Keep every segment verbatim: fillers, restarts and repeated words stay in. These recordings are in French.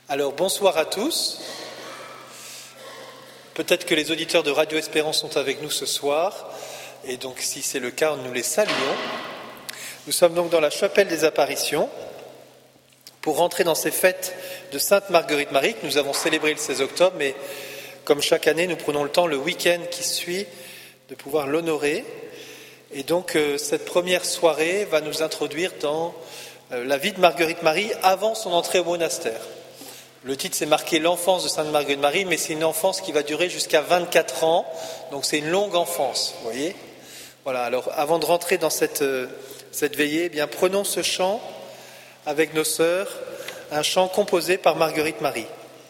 Alors bonsoir à tous. Peut-être que les auditeurs de Radio Espérance sont avec nous ce soir, et donc si c'est le cas, nous les saluons. Nous sommes donc dans la chapelle des apparitions pour rentrer dans ces fêtes de Sainte Marguerite Marie que nous avons célébrées le seize octobre, mais comme chaque année, nous prenons le temps le week-end qui suit de pouvoir l'honorer. Et donc euh, cette première soirée va nous introduire dans euh, la vie de Marguerite Marie avant son entrée au monastère. Le titre, c'est marqué l'enfance de Sainte Marguerite Marie, mais c'est une enfance qui va durer jusqu'à vingt-quatre ans, donc c'est une longue enfance, vous voyez. Voilà, alors avant de rentrer dans cette, euh, cette veillée, eh bien, prenons ce chant avec nos sœurs, un chant composé par Marguerite Marie.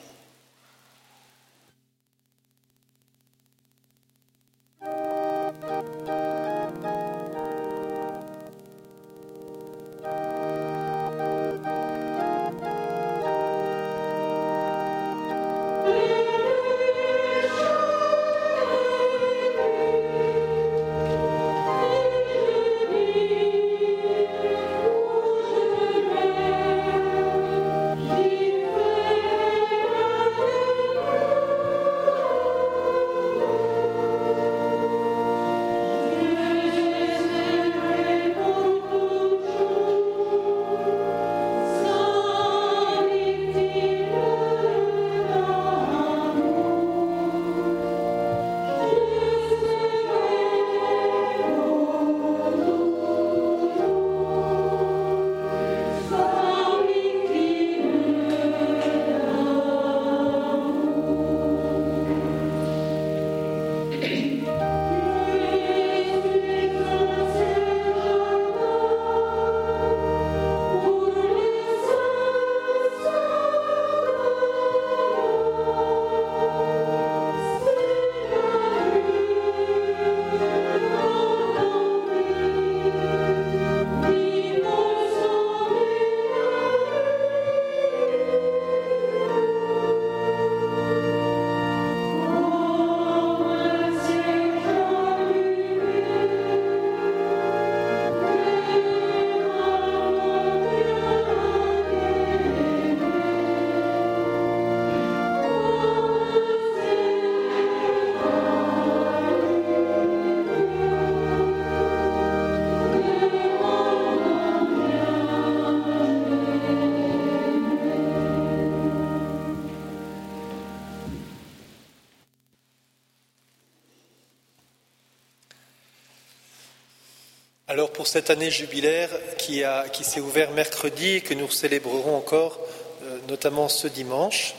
Alors pour cette année jubilaire qui, a, qui s'est ouverte mercredi et que nous célébrerons encore, euh, notamment ce dimanche,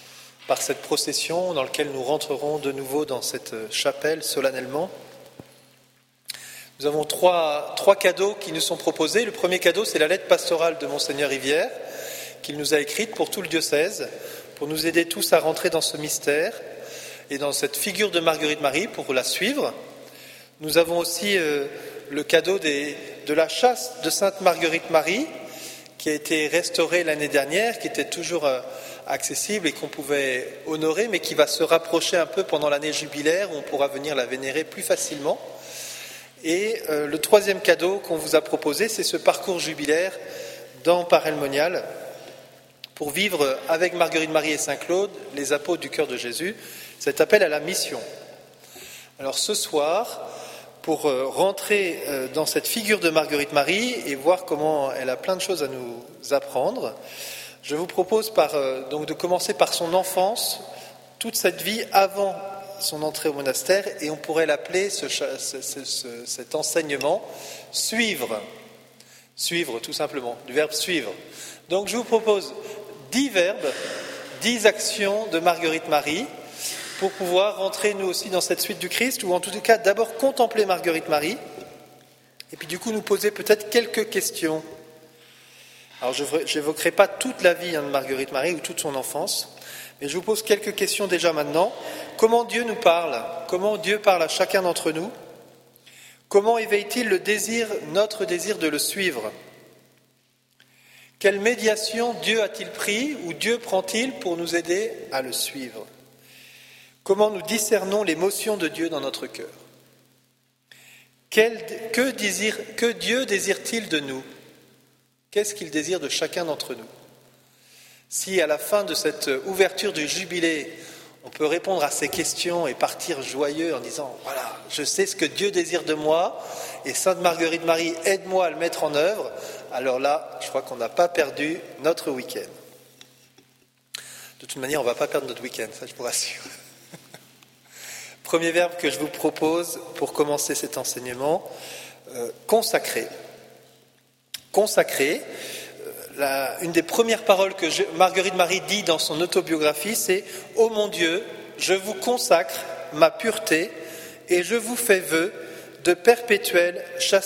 par cette procession dans laquelle nous rentrerons de nouveau dans cette chapelle solennellement, nous avons trois, trois cadeaux qui nous sont proposés. Le premier cadeau, c'est la lettre pastorale de Monseigneur Rivière, qu'il nous a écrite pour tout le diocèse, pour nous aider tous à rentrer dans ce mystère et dans cette figure de Marguerite Marie pour la suivre. Nous avons aussi euh, le cadeau des, de la chasse de Sainte Marguerite Marie, qui a été restaurée l'année dernière, qui était toujours euh, accessible et qu'on pouvait honorer, mais qui va se rapprocher un peu pendant l'année jubilaire, où on pourra venir la vénérer plus facilement. Et euh, le troisième cadeau qu'on vous a proposé, c'est ce parcours jubilaire dans Parelmonial, pour vivre avec Marguerite Marie et Saint-Claude, les apôtres du cœur de Jésus, cet appel à la mission. Alors ce soir, pour rentrer dans cette figure de Marguerite Marie et voir comment elle a plein de choses à nous apprendre, je vous propose par, donc de commencer par son enfance, toute cette vie avant son entrée au monastère, et on pourrait l'appeler, ce, ce, ce, ce, cet enseignement, suivre. Suivre, tout simplement, du verbe suivre. Donc je vous propose dix verbes, dix actions de Marguerite Marie, pour pouvoir rentrer nous aussi dans cette suite du Christ, ou en tout cas d'abord contempler Marguerite Marie, et puis du coup nous poser peut-être quelques questions. Alors je n'évoquerai pas toute la vie hein, de Marguerite Marie ou toute son enfance, mais je vous pose quelques questions déjà maintenant. Comment Dieu nous parle ? Comment Dieu parle à chacun d'entre nous ? Comment éveille-t-il le désir, notre désir de le suivre ? Quelle médiation Dieu a-t-il pris ou Dieu prend-il pour nous aider à le suivre ? Comment nous discernons l'émotion de Dieu dans notre cœur ? Quel, que, désire, que Dieu désire-t-il de nous ? Qu'est-ce qu'il désire de chacun d'entre nous ? Si à la fin de cette ouverture du jubilé, on peut répondre à ces questions et partir joyeux en disant « Voilà, je sais ce que Dieu désire de moi et Sainte Marguerite Marie, aide-moi à le mettre en œuvre », alors là, je crois qu'on n'a pas perdu notre week-end. De toute manière, on ne va pas perdre notre week-end, ça je vous rassure. Premier verbe que je vous propose pour commencer cet enseignement, euh, consacrer. Consacrer. La, une des premières paroles que je, Marguerite Marie dit dans son autobiographie, c'est « Ô mon Dieu, je vous consacre ma pureté et je vous fais vœu de perpétuelle chasteté. »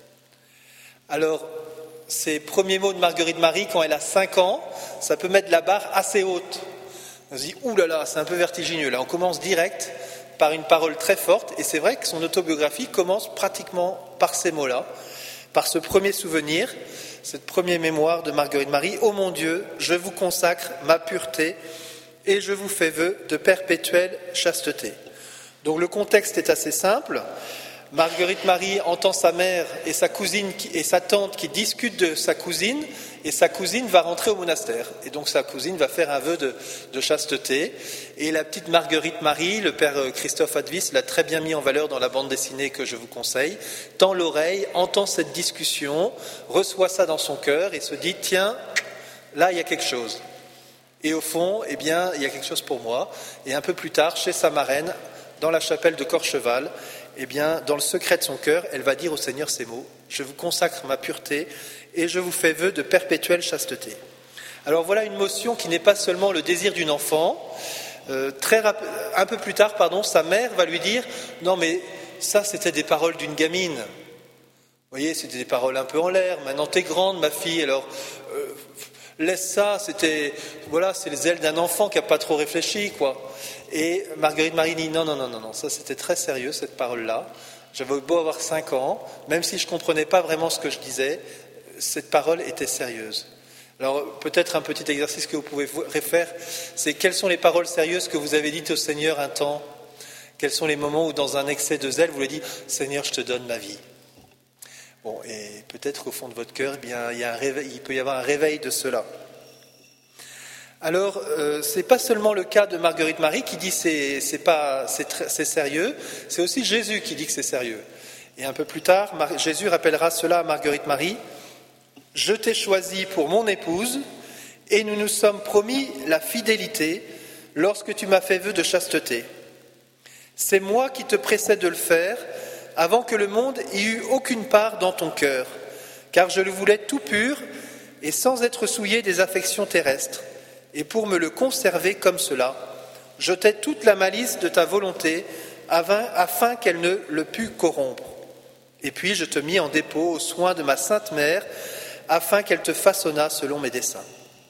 Alors, ces premiers mots de Marguerite Marie, quand elle a cinq ans, ça peut mettre la barre assez haute. On se dit « Ouh là là, c'est un peu vertigineux ». Là, on commence direct par une parole très forte, et c'est vrai que son autobiographie commence pratiquement par ces mots-là, par ce premier souvenir, cette première mémoire de Marguerite Marie. « Ô mon Dieu, je vous consacre ma pureté et je vous fais vœu de perpétuelle chasteté. » Donc le contexte est assez simple. Marguerite Marie entend sa mère et sa cousine et sa tante qui discutent de sa cousine, et sa cousine va rentrer au monastère. Et donc sa cousine va faire un vœu de, de chasteté. Et la petite Marguerite Marie, le père Christophe Advis l'a très bien mis en valeur dans la bande dessinée que je vous conseille, tend l'oreille, entend cette discussion, reçoit ça dans son cœur et se dit « Tiens, là il y a quelque chose. » Et au fond, eh bien, il y a quelque chose pour moi. Et un peu plus tard, chez sa marraine, dans la chapelle de Corcheval, eh bien, dans le secret de son cœur, elle va dire au Seigneur ces mots « Je vous consacre ma pureté et je vous fais vœu de perpétuelle chasteté. » Alors voilà une motion qui n'est pas seulement le désir d'une enfant. Euh, très rap- un peu plus tard, pardon, sa mère va lui dire « Non mais ça c'était des paroles d'une gamine. Vous voyez, c'était des paroles un peu en l'air. Maintenant t'es grande ma fille, alors euh, laisse ça, c'était, voilà, c'est les ailes d'un enfant qui n'a pas trop réfléchi, quoi. » Et Marguerite Marie dit non, non, non, non, non, ça c'était très sérieux cette parole-là. J'avais beau avoir cinq ans, même si je ne comprenais pas vraiment ce que je disais, cette parole était sérieuse. Alors peut-être un petit exercice que vous pouvez faire, c'est quelles sont les paroles sérieuses que vous avez dites au Seigneur un temps ? Quels sont les moments où dans un excès de zèle, vous lui dites « Seigneur, je te donne ma vie ». Bon, et peut-être qu'au fond de votre cœur, eh bien, il y a un réveil, il peut y avoir un réveil de cela. Alors, euh, c'est pas seulement le cas de Marguerite Marie qui dit c'est, c'est pas c'est, très, c'est sérieux, c'est aussi Jésus qui dit que c'est sérieux. Et un peu plus tard, Mar- Jésus rappellera cela à Marguerite Marie. « Je t'ai choisie pour mon épouse et nous nous sommes promis la fidélité lorsque tu m'as fait vœu de chasteté. C'est moi qui te pressais de le faire avant que le monde ait eu aucune part dans ton cœur, car je le voulais tout pur et sans être souillé des affections terrestres. Et pour me le conserver comme cela, jetais toute la malice de ta volonté afin qu'elle ne le pût corrompre. Et puis je te mis en dépôt aux soins de ma sainte mère, afin qu'elle te façonnât selon mes desseins. »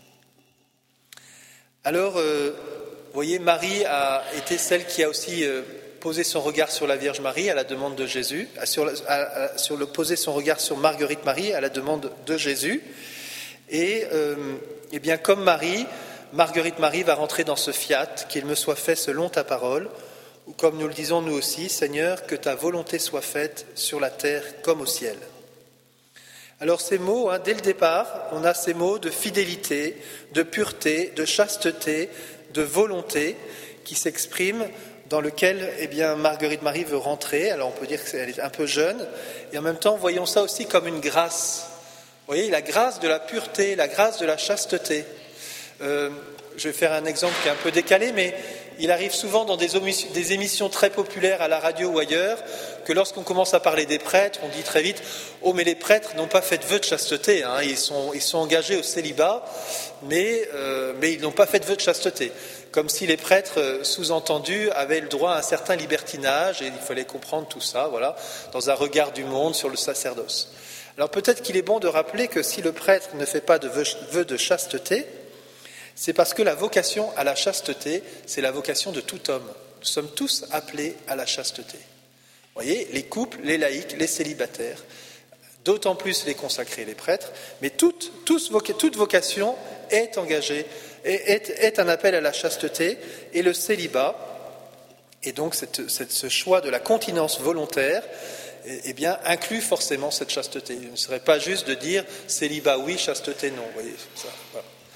Alors, euh, vous voyez, Marie a été celle qui a aussi euh, posé son regard sur la Vierge Marie à la demande de Jésus, sur, à, à, sur le posé son regard sur Marguerite Marie à la demande de Jésus. Et euh, eh bien, comme Marie, Marguerite Marie va rentrer dans ce fiat, qu'il me soit fait selon ta parole, ou comme nous le disons nous aussi, Seigneur, que ta volonté soit faite sur la terre comme au ciel. Alors ces mots, hein, dès le départ, on a ces mots de fidélité, de pureté, de chasteté, de volonté qui s'expriment, dans lequel eh bien, Marguerite Marie veut rentrer. Alors on peut dire qu'elle est un peu jeune, et en même temps, voyons ça aussi comme une grâce. Vous voyez, la grâce de la pureté, la grâce de la chasteté. Euh, je vais faire un exemple qui est un peu décalé, mais il arrive souvent dans des, omission, des émissions très populaires à la radio ou ailleurs que lorsqu'on commence à parler des prêtres, on dit très vite « Oh, mais les prêtres n'ont pas fait de vœu de chasteté, hein, ils, sont, ils sont engagés au célibat, mais, euh, mais ils n'ont pas fait de vœu de chasteté. » Comme si les prêtres, sous-entendus, avaient le droit à un certain libertinage, et il fallait comprendre tout ça, voilà, dans un regard du monde sur le sacerdoce. Alors peut-être qu'il est bon de rappeler que si le prêtre ne fait pas de vœu de chasteté, c'est parce que la vocation à la chasteté, c'est la vocation de tout homme. Nous sommes tous appelés à la chasteté. Vous voyez, les couples, les laïcs, les célibataires, d'autant plus les consacrés, les prêtres, mais toute, toute, toute vocation est engagée, est, est un appel à la chasteté, et le célibat, et donc cette, cette, ce choix de la continence volontaire, eh bien, inclut forcément cette chasteté. Il ne serait pas juste de dire célibat oui, chasteté non. Vous voyez, ça, voilà.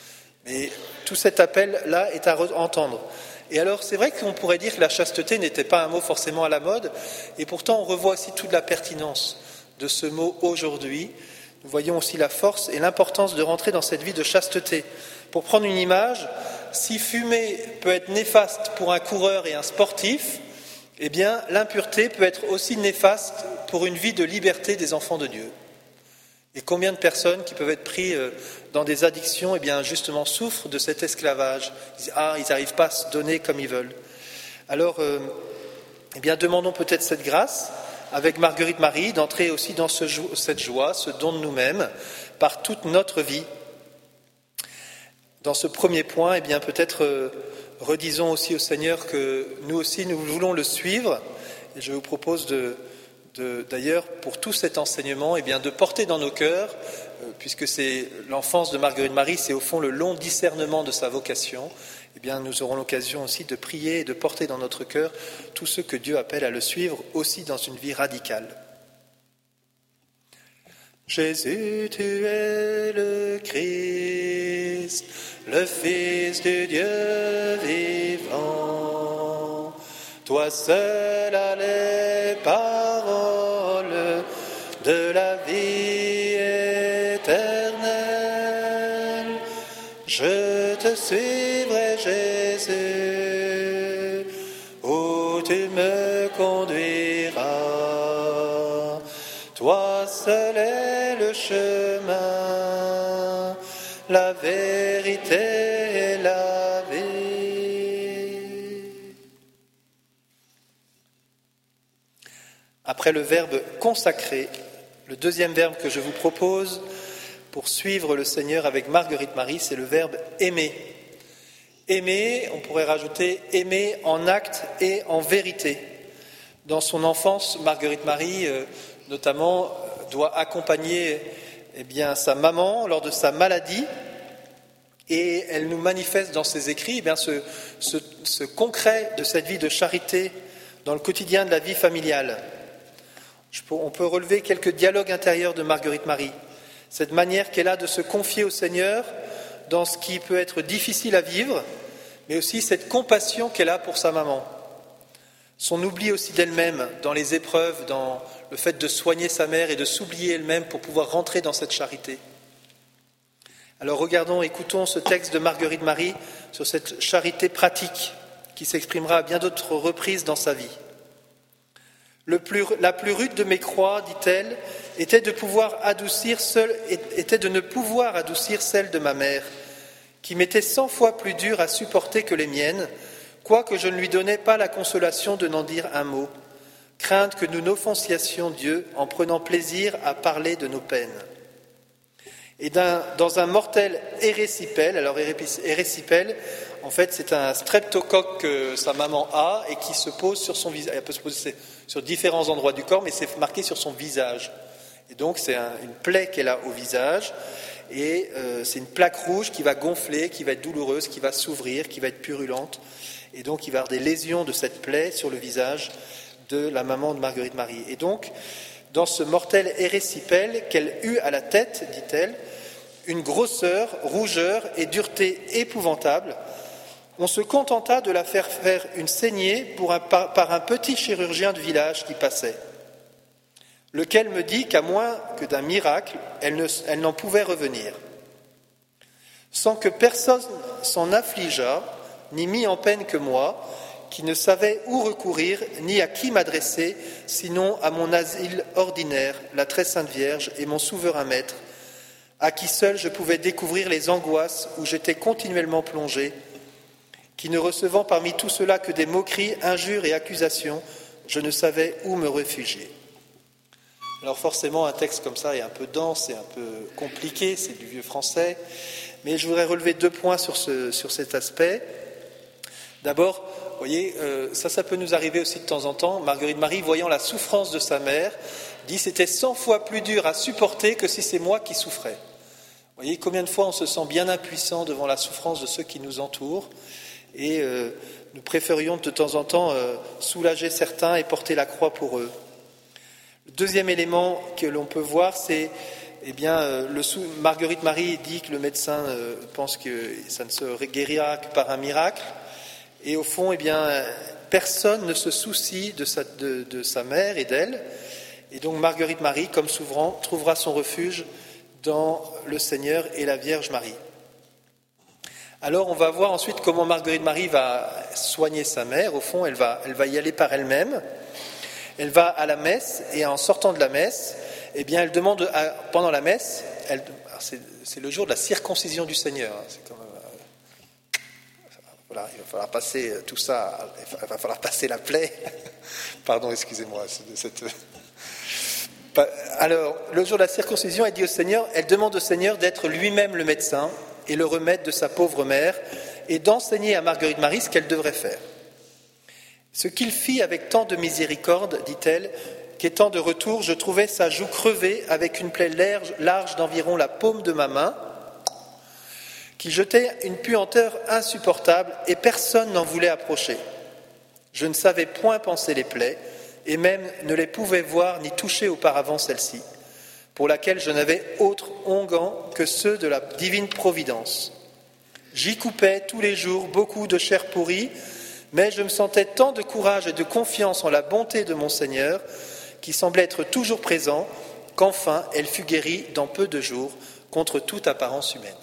Mais tout cet appel-là est à entendre. Et alors, c'est vrai qu'on pourrait dire que la chasteté n'était pas un mot forcément à la mode, et pourtant on revoit aussi toute la pertinence de ce mot aujourd'hui. Nous voyons aussi la force et l'importance de rentrer dans cette vie de chasteté. Pour prendre une image, si fumer peut être néfaste pour un coureur et un sportif, eh bien, l'impureté peut être aussi néfaste pour une vie de liberté des enfants de Dieu. Et combien de personnes qui peuvent être prises dans des addictions, eh bien, justement, souffrent de cet esclavage. Ils disent, ah, ils n'arrivent pas à se donner comme ils veulent. Alors, euh, eh bien, demandons peut-être cette grâce, avec Marguerite Marie, d'entrer aussi dans ce, cette joie, ce don de nous-mêmes, par toute notre vie. Dans ce premier point, eh bien, peut-être euh, redisons aussi au Seigneur que nous aussi, nous voulons le suivre. Et je vous propose de... De, d'ailleurs, pour tout cet enseignement, eh bien, de porter dans nos cœurs, euh, puisque c'est l'enfance de Marguerite Marie, c'est au fond le long discernement de sa vocation, eh bien, nous aurons l'occasion aussi de prier et de porter dans notre cœur tous ceux que Dieu appelle à le suivre aussi dans une vie radicale. Jésus, tu es le Christ, le Fils du Dieu vivant. Toi seul as les paroles de la vie éternelle. Je te suivrai, Jésus, où tu me conduiras. Toi seul est le chemin, la vérité et la vie. Après le verbe consacrer, le deuxième verbe que je vous propose pour suivre le Seigneur avec Marguerite Marie, c'est le verbe aimer. Aimer, on pourrait rajouter aimer en acte et en vérité. Dans son enfance, Marguerite Marie, euh, notamment, doit accompagner eh bien, sa maman lors de sa maladie, et elle nous manifeste dans ses écrits eh bien, ce, ce, ce concret de cette vie de charité dans le quotidien de la vie familiale. On peut relever quelques dialogues intérieurs de Marguerite Marie. Cette manière qu'elle a de se confier au Seigneur dans ce qui peut être difficile à vivre, mais aussi cette compassion qu'elle a pour sa maman. Son oubli aussi d'elle-même dans les épreuves, dans le fait de soigner sa mère et de s'oublier elle-même pour pouvoir rentrer dans cette charité. Alors regardons, écoutons ce texte de Marguerite Marie sur cette charité pratique qui s'exprimera à bien d'autres reprises dans sa vie. Le plus, la plus rude de mes croix, dit-elle, était de pouvoir adoucir seul, était de ne pouvoir adoucir celle de ma mère, qui m'était cent fois plus dure à supporter que les miennes, quoique je ne lui donnais pas la consolation de n'en dire un mot, crainte que nous n'offensiassions Dieu en prenant plaisir à parler de nos peines. Et d'un, dans un mortel érésipèle, alors érésipèle, en fait c'est un streptocoque que sa maman a et qui se pose sur son visage. Elle peut se poser sur différents endroits du corps, mais c'est marqué sur son visage. Et donc c'est un, une plaie qu'elle a au visage, et euh, c'est une plaque rouge qui va gonfler, qui va être douloureuse, qui va s'ouvrir, qui va être purulente. Et donc il va y avoir des lésions de cette plaie sur le visage de la maman de Marguerite Marie. Et donc, dans ce mortel érésipèle qu'elle eut à la tête, dit-elle, une grosseur, rougeur et dureté épouvantables, on se contenta de la faire faire une saignée pour un, par, par un petit chirurgien de village qui passait, lequel me dit qu'à moins que d'un miracle, elle, ne, elle n'en pouvait revenir. Sans que personne s'en affligeât, ni mis en peine que moi, qui ne savais où recourir, ni à qui m'adresser, sinon à mon asile ordinaire, la très sainte Vierge et mon souverain maître, à qui seul je pouvais découvrir les angoisses où j'étais continuellement plongé, qui ne recevant parmi tout cela que des moqueries, injures et accusations, je ne savais où me réfugier. Alors forcément, un texte comme ça est un peu dense et un peu compliqué, c'est du vieux français, mais je voudrais relever deux points sur, ce, sur cet aspect. D'abord, vous voyez, euh, ça, ça peut nous arriver aussi de temps en temps. Marguerite Marie, voyant la souffrance de sa mère, dit « c'était cent fois plus dur à supporter que si c'est moi qui souffrais ». Vous voyez combien de fois on se sent bien impuissant devant la souffrance de ceux qui nous entourent, et euh, nous préférions de temps en temps euh, soulager certains et porter la croix pour eux. Le deuxième élément que l'on peut voir, c'est eh bien, euh, le sou- Marguerite Marie dit que le médecin euh, pense que ça ne se guérira que par un miracle. Et au fond, eh bien, personne ne se soucie de sa, de, de sa mère et d'elle. Et donc Marguerite Marie, comme souvent, trouvera son refuge dans le Seigneur et la Vierge Marie. Alors on va voir ensuite comment Marguerite Marie va soigner sa mère. Au fond, elle va, elle va y aller par elle-même. Elle va à la messe et en sortant de la messe, eh bien, elle demande à, pendant la messe, elle, c'est, c'est le jour de la circoncision du Seigneur. C'est comme, euh, voilà, il va falloir passer tout ça, il va falloir passer la plaie. Pardon, excusez-moi. Cette... Alors, le jour de la circoncision, elle dit au Seigneur, elle demande au Seigneur d'être lui-même le médecin et le remède de sa pauvre mère et d'enseigner à Marguerite Marie ce qu'elle devrait faire. Ce qu'il fit avec tant de miséricorde, dit-elle, qu'étant de retour, je trouvais sa joue crevée avec une plaie large, large d'environ la paume de ma main, qui jetait une puanteur insupportable et personne n'en voulait approcher. Je ne savais point penser les plaies et même ne les pouvais voir ni toucher auparavant celle-ci, pour laquelle je n'avais autre onguent que ceux de la divine providence. J'y coupais tous les jours beaucoup de chair pourrie, mais je me sentais tant de courage et de confiance en la bonté de mon Seigneur, qui semblait être toujours présent, qu'enfin elle fut guérie dans peu de jours, contre toute apparence humaine.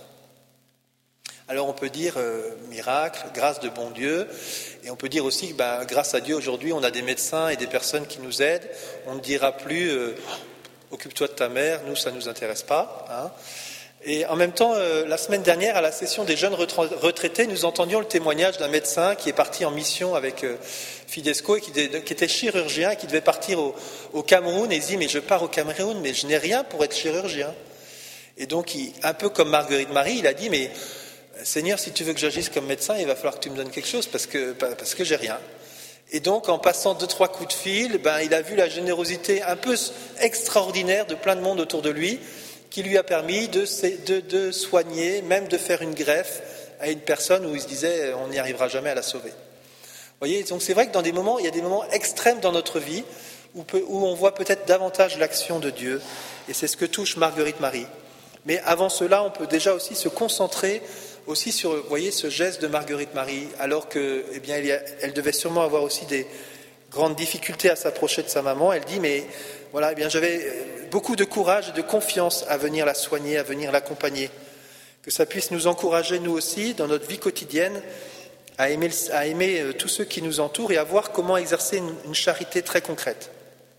Alors on peut dire euh, miracle, grâce de bon Dieu, et on peut dire aussi que ben, grâce à Dieu aujourd'hui on a des médecins et des personnes qui nous aident. On ne dira plus euh, occupe-toi de ta mère, nous ça ne nous intéresse pas. Hein. Et en même temps, euh, la semaine dernière, à la session des jeunes retraités, nous entendions le témoignage d'un médecin qui est parti en mission avec euh, Fidesco et qui, de, qui était chirurgien, qui devait partir au, au Cameroun, et il dit « mais je pars au Cameroun, mais je n'ai rien pour être chirurgien ». Et donc, il, un peu comme Marguerite Marie, il a dit « mais Seigneur, si tu veux que j'agisse comme médecin, il va falloir que tu me donnes quelque chose parce que, parce que j'ai rien ». Et donc, en passant deux, trois coups de fil, ben, il a vu la générosité un peu extraordinaire de plein de monde autour de lui, qui lui a permis de, de, de soigner, même de faire une greffe à une personne où il se disait on n'y arrivera jamais à la sauver. Vous voyez, donc c'est vrai que dans des moments, il y a des moments extrêmes dans notre vie où, peut, où on voit peut-être davantage l'action de Dieu, et c'est ce que touche Marguerite Marie. Mais avant cela, on peut déjà aussi se concentrer aussi sur, vous voyez, ce geste de Marguerite Marie, alors que, eh bien, elle, elle devait sûrement avoir aussi des grandes difficultés à s'approcher de sa maman. Elle dit mais voilà, eh bien, j'avais beaucoup de courage et de confiance à venir la soigner, à venir l'accompagner. Que ça puisse nous encourager, nous aussi, dans notre vie quotidienne, à aimer, à aimer tous ceux qui nous entourent et à voir comment exercer une, une charité très concrète.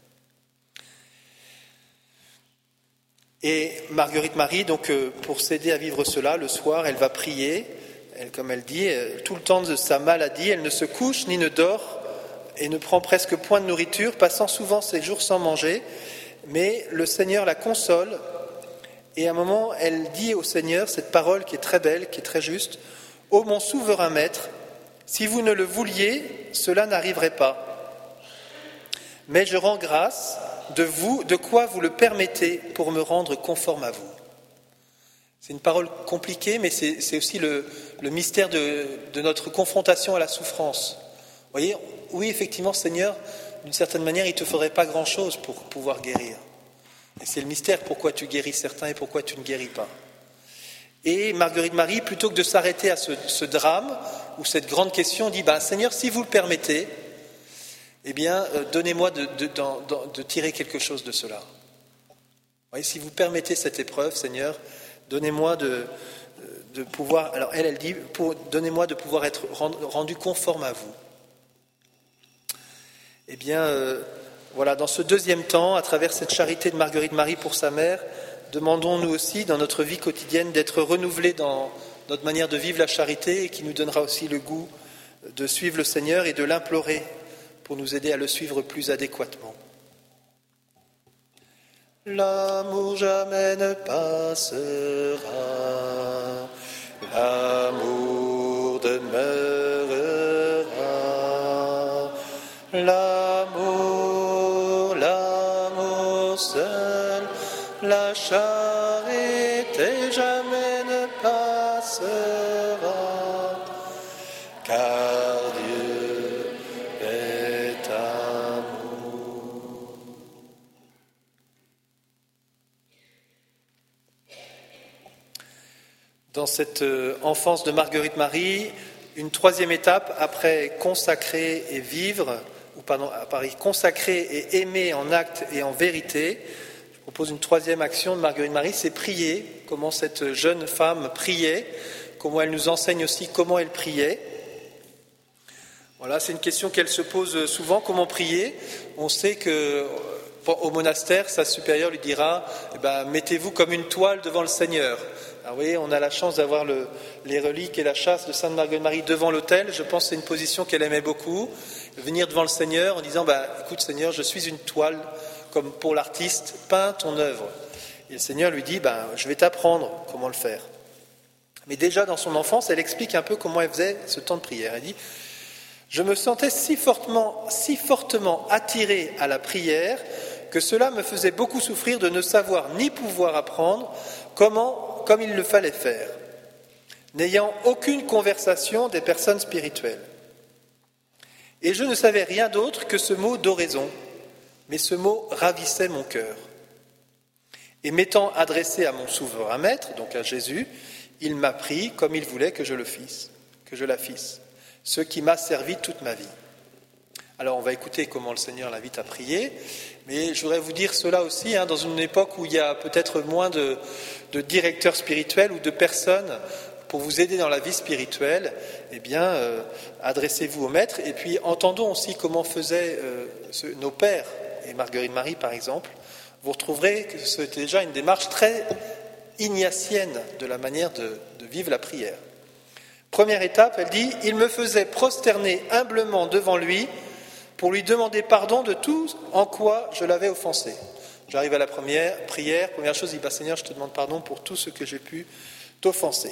Et Marguerite Marie, donc, pour s'aider à vivre cela, le soir, elle va prier. Elle, comme elle dit, tout le temps de sa maladie, elle ne se couche ni ne dort et ne prend presque point de nourriture, passant souvent ses jours sans manger. Mais le Seigneur la console et à un moment, elle dit au Seigneur cette parole qui est très belle, qui est très juste. « Ô mon souverain maître, si vous ne le vouliez, cela n'arriverait pas. Mais je rends grâce de vous, de quoi vous le permettez pour me rendre conforme à vous. » C'est une parole compliquée, mais c'est, c'est aussi le, le mystère de, de notre confrontation à la souffrance. Vous voyez, oui, effectivement, Seigneur, d'une certaine manière, il ne te faudrait pas grand-chose pour pouvoir guérir. Et c'est le mystère pourquoi tu guéris certains et pourquoi tu ne guéris pas. Et Marguerite Marie, plutôt que de s'arrêter à ce, ce drame ou cette grande question, dit ben, « Seigneur, si vous le permettez, eh bien, euh, donnez-moi de, de, de, de tirer quelque chose de cela. » Vous voyez, si vous permettez cette épreuve, Seigneur, donnez-moi de, de pouvoir... Alors elle, elle dit, pour, donnez-moi de pouvoir être rendu conforme à vous. Eh bien, euh, voilà, dans ce deuxième temps, à travers cette charité de Marguerite Marie pour sa mère, demandons-nous aussi, dans notre vie quotidienne, d'être renouvelés dans notre manière de vivre la charité et qui nous donnera aussi le goût de suivre le Seigneur et de l'implorer pour nous aider à le suivre plus adéquatement. L'amour jamais ne passera, l'amour demeurera, l'amour, l'amour seul, la charité jamais ne passera, car Dieu est amour. dans cette enfance de Marguerite Marie, une troisième étape après consacrer et vivre, ou pardon, après consacrer et aimer en acte et en vérité. Je propose une troisième action de Marguerite Marie, c'est prier, comment cette jeune femme priait, comment elle nous enseigne aussi comment elle priait. Voilà, c'est une question qu'elle se pose souvent, comment prier. On sait que au monastère, sa supérieure lui dira eh ben, mettez-vous comme une toile devant le Seigneur. Alors, vous voyez, on a la chance d'avoir le, les reliques et la châsse de Sainte Marguerite Marie devant l'autel. Je pense que c'est une position qu'elle aimait beaucoup. Venir devant le Seigneur en disant bah, écoute Seigneur, je suis une toile, comme pour l'artiste, peins ton œuvre. Et le Seigneur lui dit bah, je vais t'apprendre comment le faire. Mais déjà dans son enfance, elle explique un peu comment elle faisait ce temps de prière. Elle dit je me sentais si fortement, si fortement attirée à la prière que cela me faisait beaucoup souffrir de ne savoir ni pouvoir apprendre comment, comme il le fallait faire, n'ayant aucune conversation des personnes spirituelles. Et je ne savais rien d'autre que ce mot d'oraison, mais ce mot ravissait mon cœur. Et m'étant adressé à mon souverain maître, donc à Jésus, il m'apprit comme il voulait que je le fisse, que je la fisse, ce qui m'a servi toute ma vie. Alors on va écouter comment le Seigneur l'invite à prier, mais je voudrais vous dire cela aussi, hein, dans une époque où il y a peut-être moins de, de directeurs spirituels ou de personnes pour vous aider dans la vie spirituelle, eh bien, euh, adressez-vous au Maître, et puis entendons aussi comment faisaient euh, ce, nos pères, et Marguerite Marie par exemple. Vous retrouverez que c'était déjà une démarche très ignatienne de la manière de, de vivre la prière. Première étape, elle dit « Il me faisait prosterner humblement devant lui pour lui demander pardon de tout en quoi je l'avais offensé. » J'arrive à la première prière, première chose, il dit bah, « Seigneur, je te demande pardon pour tout ce que j'ai pu t'offenser. »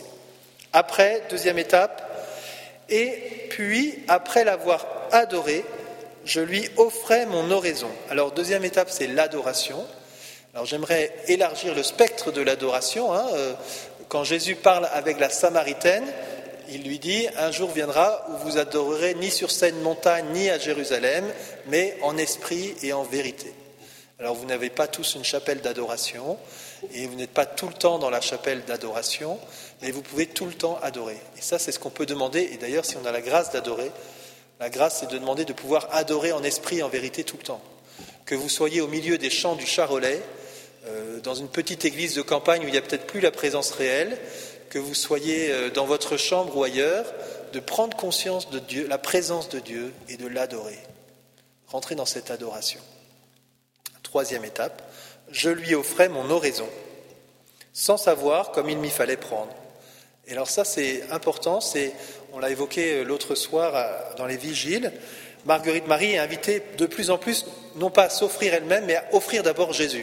Après, deuxième étape, « Et puis, après l'avoir adoré, je lui offrais mon oraison. » Alors, deuxième étape, c'est l'adoration. Alors, j'aimerais élargir le spectre de l'adoration. Hein. Quand Jésus parle avec la Samaritaine, il lui dit « Un jour viendra où vous adorerez ni sur cette montagne ni à Jérusalem, mais en esprit et en vérité. » Alors vous n'avez pas tous une chapelle d'adoration, et vous n'êtes pas tout le temps dans la chapelle d'adoration, mais vous pouvez tout le temps adorer. Et ça, c'est ce qu'on peut demander. Et d'ailleurs, si on a la grâce d'adorer, la grâce, c'est de demander de pouvoir adorer en esprit et en vérité tout le temps. Que vous soyez au milieu des champs du Charolais, euh, dans une petite église de campagne où il n'y a peut-être plus la présence réelle, que vous soyez dans votre chambre ou ailleurs, de prendre conscience de Dieu, la présence de Dieu et de l'adorer. Rentrer dans cette adoration. Troisième étape, je lui offrais mon oraison, sans savoir comme il m'y fallait prendre. Et alors ça c'est important, c'est, on l'a évoqué l'autre soir dans les vigiles, Marguerite Marie est invitée de plus en plus, non pas à s'offrir elle-même, mais à offrir d'abord Jésus.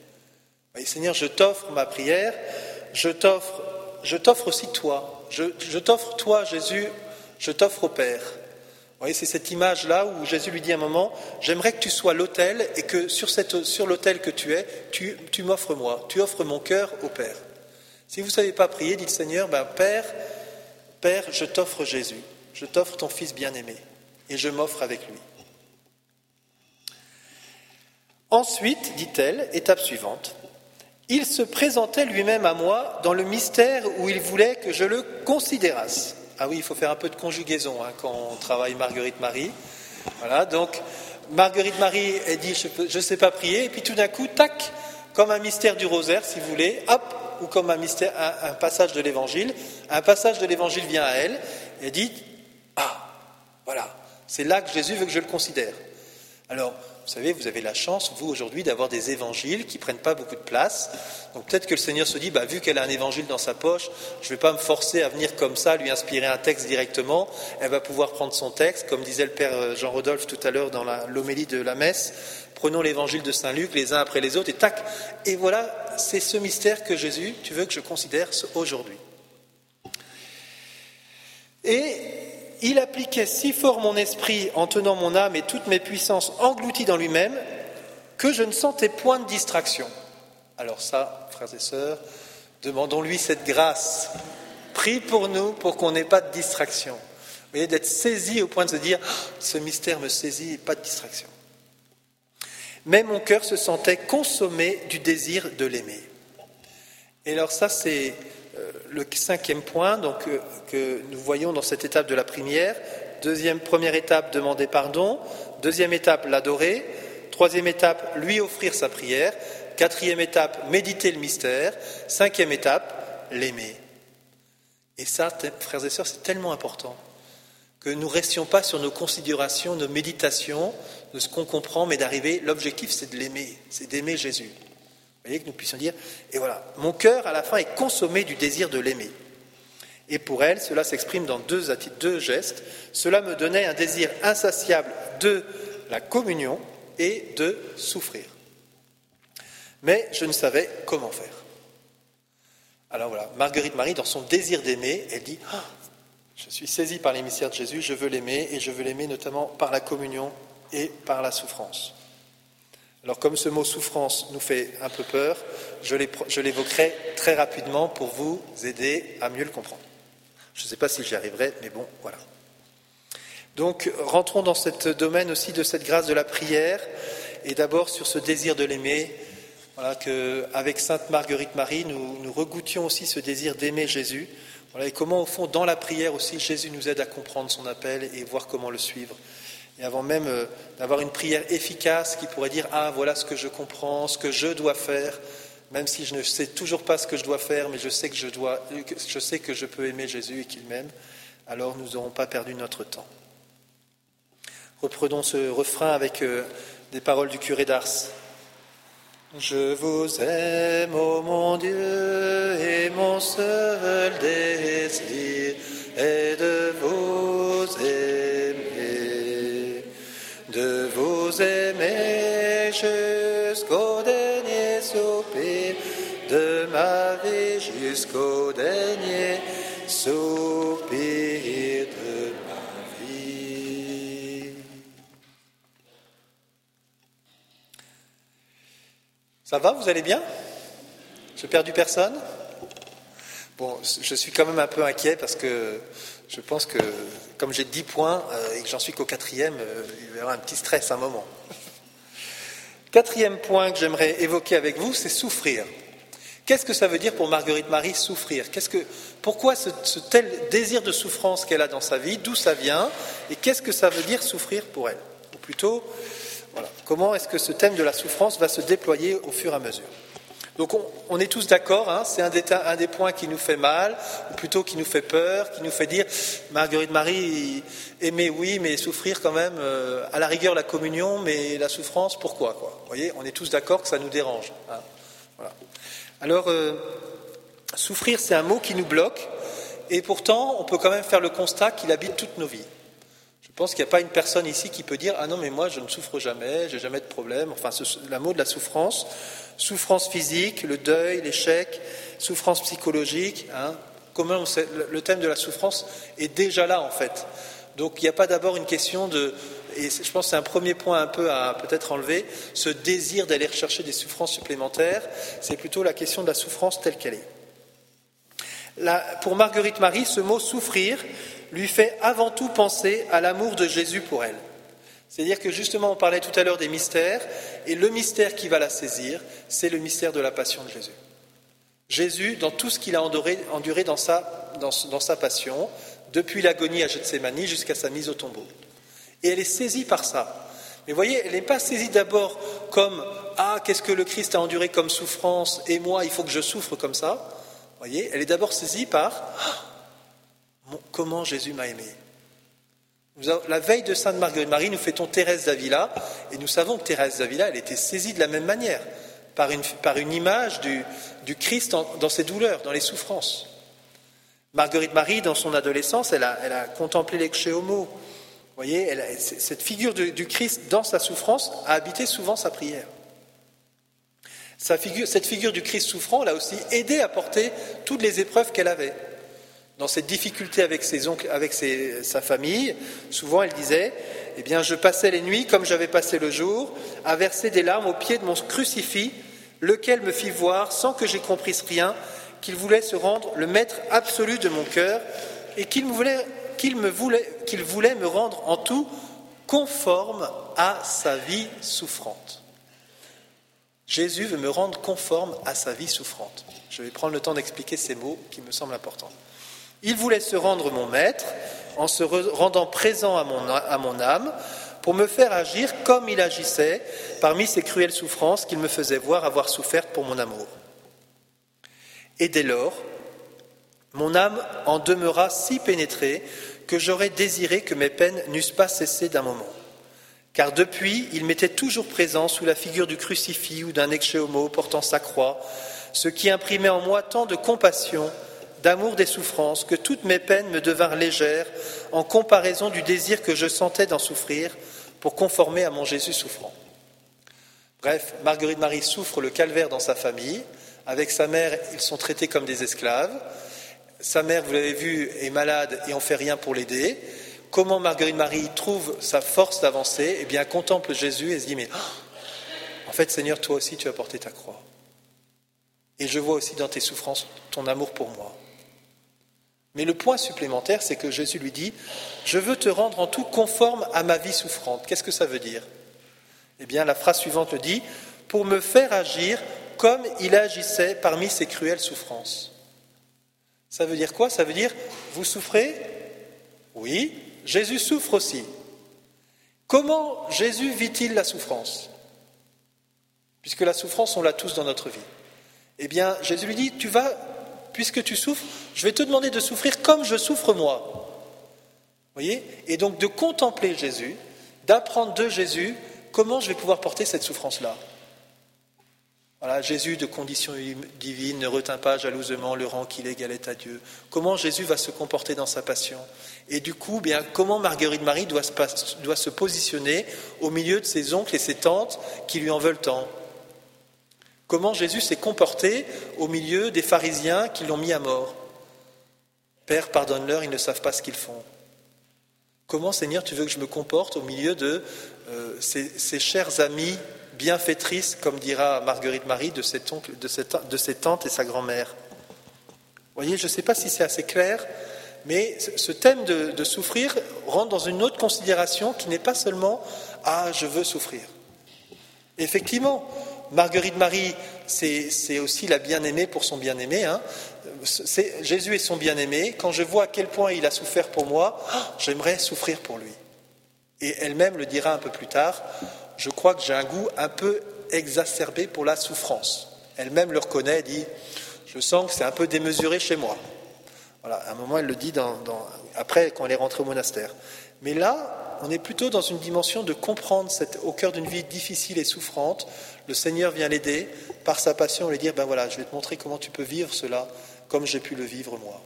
Et Seigneur, je t'offre ma prière, je t'offre Je t'offre aussi toi, je, je t'offre toi Jésus, je t'offre au Père. Vous voyez, c'est cette image-là où Jésus lui dit à un moment, j'aimerais que tu sois l'autel et que sur, cette, sur l'autel que tu es, tu, tu m'offres moi, tu offres mon cœur au Père. Si vous ne savez pas prier, dites Seigneur, ben, Père, Père, je t'offre Jésus, je t'offre ton Fils bien-aimé et je m'offre avec lui. Ensuite, dit-elle, étape suivante, il se présentait lui-même à moi dans le mystère où il voulait que je le considérasse. Ah oui, il faut faire un peu de conjugaison hein, quand on travaille Marguerite Marie. Voilà, donc Marguerite Marie, elle dit je ne sais pas prier, et puis tout d'un coup, tac, comme un mystère du rosaire, si vous voulez, hop, ou comme un, mystère, un, un passage de l'évangile, un passage de l'évangile vient à elle, et elle dit ah, voilà, c'est là que Jésus veut que je le considère. Alors, vous savez, vous avez la chance, vous, aujourd'hui, d'avoir des évangiles qui ne prennent pas beaucoup de place. Donc peut-être que le Seigneur se dit, bah, vu qu'elle a un évangile dans sa poche, je ne vais pas me forcer à venir comme ça, lui inspirer un texte directement. Elle va pouvoir prendre son texte, comme disait le Père Jean-Rodolphe tout à l'heure dans la, l'homélie de la messe. Prenons l'évangile de Saint Luc, les uns après les autres, et tac. Et voilà, c'est ce mystère que Jésus, tu veux que je considère aujourd'hui. Et il appliquait si fort mon esprit en tenant mon âme et toutes mes puissances englouties dans lui-même que je ne sentais point de distraction. Alors ça, frères et sœurs, demandons-lui cette grâce. Prie pour nous pour qu'on n'ait pas de distraction. Vous voyez, d'être saisi au point de se dire oh, « ce mystère me saisit et pas de distraction ». Mais mon cœur se sentait consommé du désir de l'aimer. Et alors ça, c'est le cinquième point donc, euh, que nous voyons dans cette étape de la prière. Deuxième, première étape, demander pardon. Deuxième étape, l'adorer. Troisième étape, lui offrir sa prière. Quatrième étape, méditer le mystère. Cinquième étape, l'aimer. Et ça, frères et sœurs, c'est tellement important que nous ne restions pas sur nos considérations, nos méditations, de ce qu'on comprend, mais d'arriver, l'objectif c'est de l'aimer, c'est d'aimer Jésus. Vous voyez, que nous puissions dire, et voilà, mon cœur à la fin est consommé du désir de l'aimer. Et pour elle, cela s'exprime dans deux, deux gestes. Cela me donnait un désir insatiable de la communion et de souffrir. Mais je ne savais comment faire. Alors voilà, Marguerite Marie, dans son désir d'aimer, elle dit ah, « Je suis saisie par les mystères de Jésus, je veux l'aimer, et je veux l'aimer notamment par la communion et par la souffrance. » Alors comme ce mot « souffrance » nous fait un peu peur, je l'évoquerai très rapidement pour vous aider à mieux le comprendre. Je ne sais pas si j'y arriverai, mais bon, voilà. Donc, rentrons dans ce domaine aussi de cette grâce de la prière, et d'abord sur ce désir de l'aimer, voilà, qu'avec Sainte Marguerite Marie, nous, nous regoûtions aussi ce désir d'aimer Jésus, voilà, et comment, au fond, dans la prière aussi, Jésus nous aide à comprendre son appel et voir comment le suivre. Et avant même euh, d'avoir une prière efficace qui pourrait dire « Ah, voilà ce que je comprends, ce que je dois faire », même si je ne sais toujours pas ce que je dois faire, mais je sais que je, dois, je sais que je peux aimer Jésus et qu'il m'aime, alors nous n'aurons pas perdu notre temps. Reprenons ce refrain avec euh, des paroles du curé d'Ars. Je vous aime, ô mon Dieu, et mon seul désir est de vous aimer, de vous aimer jusqu'au dernier soupir de ma vie, jusqu'au dernier soupir de ma vie. Ça va, vous allez bien? J'ai perdu personne? Bon, je suis quand même un peu inquiet parce que je pense que comme j'ai dix points euh, et que j'en suis qu'au quatrième, euh, il va y avoir un petit stress à un moment. Quatrième point que j'aimerais évoquer avec vous, c'est souffrir. Qu'est-ce que ça veut dire pour Marguerite Marie, souffrir? Qu'est-ce que, pourquoi ce, ce tel désir de souffrance qu'elle a dans sa vie? D'où ça vient? Et qu'est-ce que ça veut dire souffrir pour elle? Ou plutôt, voilà, comment est-ce que ce thème de la souffrance va se déployer au fur et à mesure? Donc on, on est tous d'accord, hein, c'est un des, un des points qui nous fait mal, ou plutôt qui nous fait peur, qui nous fait dire Marguerite Marie, aimer oui, mais souffrir quand même, euh, à la rigueur la communion, mais la souffrance, pourquoi quoi? Vous voyez, on est tous d'accord que ça nous dérange. Hein, voilà. Alors, euh, souffrir, c'est un mot qui nous bloque, et pourtant, on peut quand même faire le constat qu'il habite toutes nos vies. Je pense qu'il n'y a pas une personne ici qui peut dire « Ah non, mais moi, je ne souffre jamais, j'ai jamais de problème. » Enfin, ce, le mot de la souffrance, souffrance physique, le deuil, l'échec, souffrance psychologique. Hein, comment on sait, le thème de la souffrance est déjà là, en fait. Donc, il n'y a pas d'abord une question de... Et je pense que c'est un premier point un peu à peut-être enlever, ce désir d'aller rechercher des souffrances supplémentaires, c'est plutôt la question de la souffrance telle qu'elle est. Là, pour Marguerite Marie, ce mot « souffrir » lui fait avant tout penser à l'amour de Jésus pour elle. C'est-à-dire que justement, on parlait tout à l'heure des mystères, et le mystère qui va la saisir, c'est le mystère de la passion de Jésus. Jésus, dans tout ce qu'il a enduré, enduré dans, sa, dans, dans sa passion, depuis l'agonie à Gethsémani jusqu'à sa mise au tombeau. Et elle est saisie par ça. Mais vous voyez, elle n'est pas saisie d'abord comme « Ah, qu'est-ce que le Christ a enduré comme souffrance, et moi, il faut que je souffre comme ça ». Vous voyez, elle est d'abord saisie par ah, « Comment Jésus m'a aimé ». La veille de Sainte Marguerite Marie, nous fêtons Thérèse d'Avila, et nous savons que Thérèse d'Avila, elle était saisie de la même manière, par une, par une image du, du Christ en, dans ses douleurs, dans les souffrances. Marguerite Marie, dans son adolescence, elle a, elle a contemplé l'excès homo. Vous voyez, elle, cette figure du, du Christ dans sa souffrance a habité souvent sa prière. Sa figure, cette figure du Christ souffrant l'a aussi aidé à porter toutes les épreuves qu'elle avait. Dans cette difficulté avec, ses oncles, avec ses, sa famille, souvent elle disait « Eh bien, je passais les nuits comme j'avais passé le jour, à verser des larmes au pied de mon crucifix, lequel me fit voir, sans que j'y comprisse rien, qu'il voulait se rendre le maître absolu de mon cœur et qu'il me voulait, qu'il me voulait, qu'il voulait me rendre en tout conforme à sa vie souffrante. » Jésus veut me rendre conforme à sa vie souffrante. Je vais prendre le temps d'expliquer ces mots qui me semblent importants. Il voulait se rendre mon maître en se rendant présent à mon, à mon âme pour me faire agir comme il agissait parmi ces cruelles souffrances qu'il me faisait voir avoir souffert pour mon amour. Et dès lors, mon âme en demeura si pénétrée que j'aurais désiré que mes peines n'eussent pas cessé d'un moment. Car depuis, il m'était toujours présent sous la figure du crucifix ou d'un ecce homo portant sa croix, ce qui imprimait en moi tant de compassion, d'amour des souffrances, que toutes mes peines me devinrent légères en comparaison du désir que je sentais d'en souffrir pour conformer à mon Jésus souffrant. Bref, Marguerite Marie souffre le calvaire dans sa famille. Avec sa mère, ils sont traités comme des esclaves. Sa mère, vous l'avez vu, est malade et on ne fait rien pour l'aider. Comment Marguerite Marie trouve sa force d'avancer ? Eh bien, elle contemple Jésus et se dit, mais oh, en fait, Seigneur, toi aussi, tu as porté ta croix. Et je vois aussi dans tes souffrances ton amour pour moi. Mais le point supplémentaire, c'est que Jésus lui dit, je veux te rendre en tout conforme à ma vie souffrante. Qu'est-ce que ça veut dire ? Eh bien, la phrase suivante le dit, pour me faire agir comme il agissait parmi ces cruelles souffrances. Ça veut dire quoi ? Ça veut dire, vous souffrez ? Oui. Jésus souffre aussi. Comment Jésus vit-il la souffrance ? Puisque la souffrance, on l'a tous dans notre vie. Eh bien, Jésus lui dit, tu vas, puisque tu souffres, je vais te demander de souffrir comme je souffre moi. Vous voyez ? Et donc de contempler Jésus, d'apprendre de Jésus comment je vais pouvoir porter cette souffrance-là. Voilà, Jésus de condition divine ne retint pas jalousement le rang qu'il égalait à Dieu. Comment Jésus va se comporter dans sa passion ? Et du coup, bien, comment Marguerite Marie doit se, doit se positionner au milieu de ses oncles et ses tantes qui lui en veulent tant ? Comment Jésus s'est comporté au milieu des pharisiens qui l'ont mis à mort ? Père, pardonne-leur, ils ne savent pas ce qu'ils font. Comment, Seigneur, tu veux que je me comporte au milieu de euh, ces, ces chers amis bienfaitrice, comme dira Marguerite Marie, de ses, oncle, de, ses, de ses tantes et sa grand-mère. Vous voyez, je ne sais pas si c'est assez clair, mais ce thème de, de souffrir rentre dans une autre considération qui n'est pas seulement « Ah, je veux souffrir ». Effectivement, Marguerite Marie, c'est, c'est aussi la bien-aimée pour son bien-aimé. Hein. C'est, Jésus est son bien-aimé. Quand je vois à quel point il a souffert pour moi, j'aimerais souffrir pour lui. Et elle-même le dira un peu plus tard, je crois que j'ai un goût un peu exacerbé pour la souffrance. Elle-même le reconnaît, elle dit, je sens que c'est un peu démesuré chez moi. Voilà, à un moment, elle le dit dans, dans, après, quand elle est rentrée au monastère. Mais là, on est plutôt dans une dimension de comprendre, cette, au cœur d'une vie difficile et souffrante, le Seigneur vient l'aider par sa passion et lui dire, ben voilà, je vais te montrer comment tu peux vivre cela comme j'ai pu le vivre moi.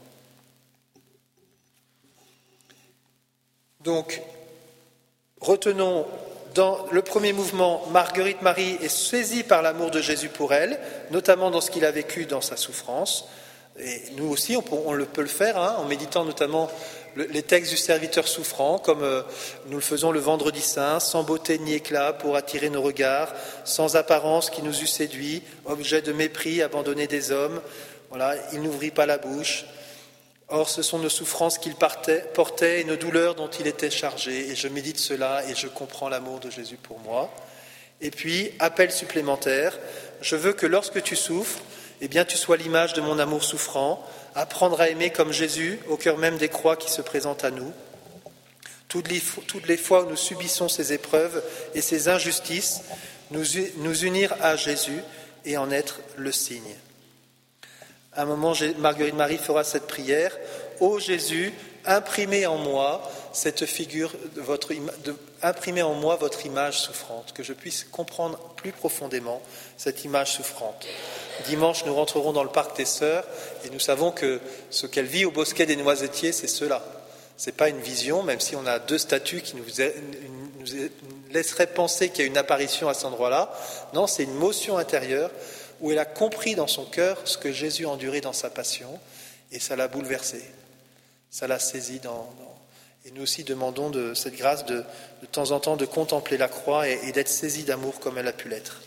Donc, retenons, dans le premier mouvement, Marguerite Marie est saisie par l'amour de Jésus pour elle, notamment dans ce qu'il a vécu dans sa souffrance. Et nous aussi, on peut, on le peut le faire, hein, en méditant notamment le, les textes du serviteur souffrant, comme euh, nous le faisons le vendredi saint, sans beauté ni éclat pour attirer nos regards, sans apparence qui nous eût séduit, objet de mépris, abandonné des hommes. Voilà, il n'ouvrit pas la bouche. Or, ce sont nos souffrances qu'il partait, portait et nos douleurs dont il était chargé. Et je médite cela et je comprends l'amour de Jésus pour moi. Et puis, appel supplémentaire, je veux que lorsque tu souffres, eh bien, tu sois l'image de mon amour souffrant, apprendre à aimer comme Jésus au cœur même des croix qui se présentent à nous. Toutes les, toutes les fois où nous subissons ces épreuves et ces injustices, nous, nous unir à Jésus et en être le signe. À un moment, Marguerite Marie fera cette prière. Ô Jésus, imprimez en moi cette figure, de votre, de, imprimez en moi votre image souffrante, que je puisse comprendre plus profondément cette image souffrante. Dimanche, nous rentrerons dans le parc des Sœurs et nous savons que ce qu'elle vit au bosquet des Noisetiers, c'est cela. Ce n'est pas une vision, même si on a deux statues qui nous, nous laisseraient penser qu'il y a une apparition à cet endroit-là. Non, c'est une motion intérieure où elle a compris dans son cœur ce que Jésus a enduré dans sa passion, et ça l'a bouleversée, ça l'a saisie. Dans, dans... Et nous aussi demandons de cette grâce de, de temps en temps de contempler la croix et, et d'être saisie d'amour comme elle a pu l'être.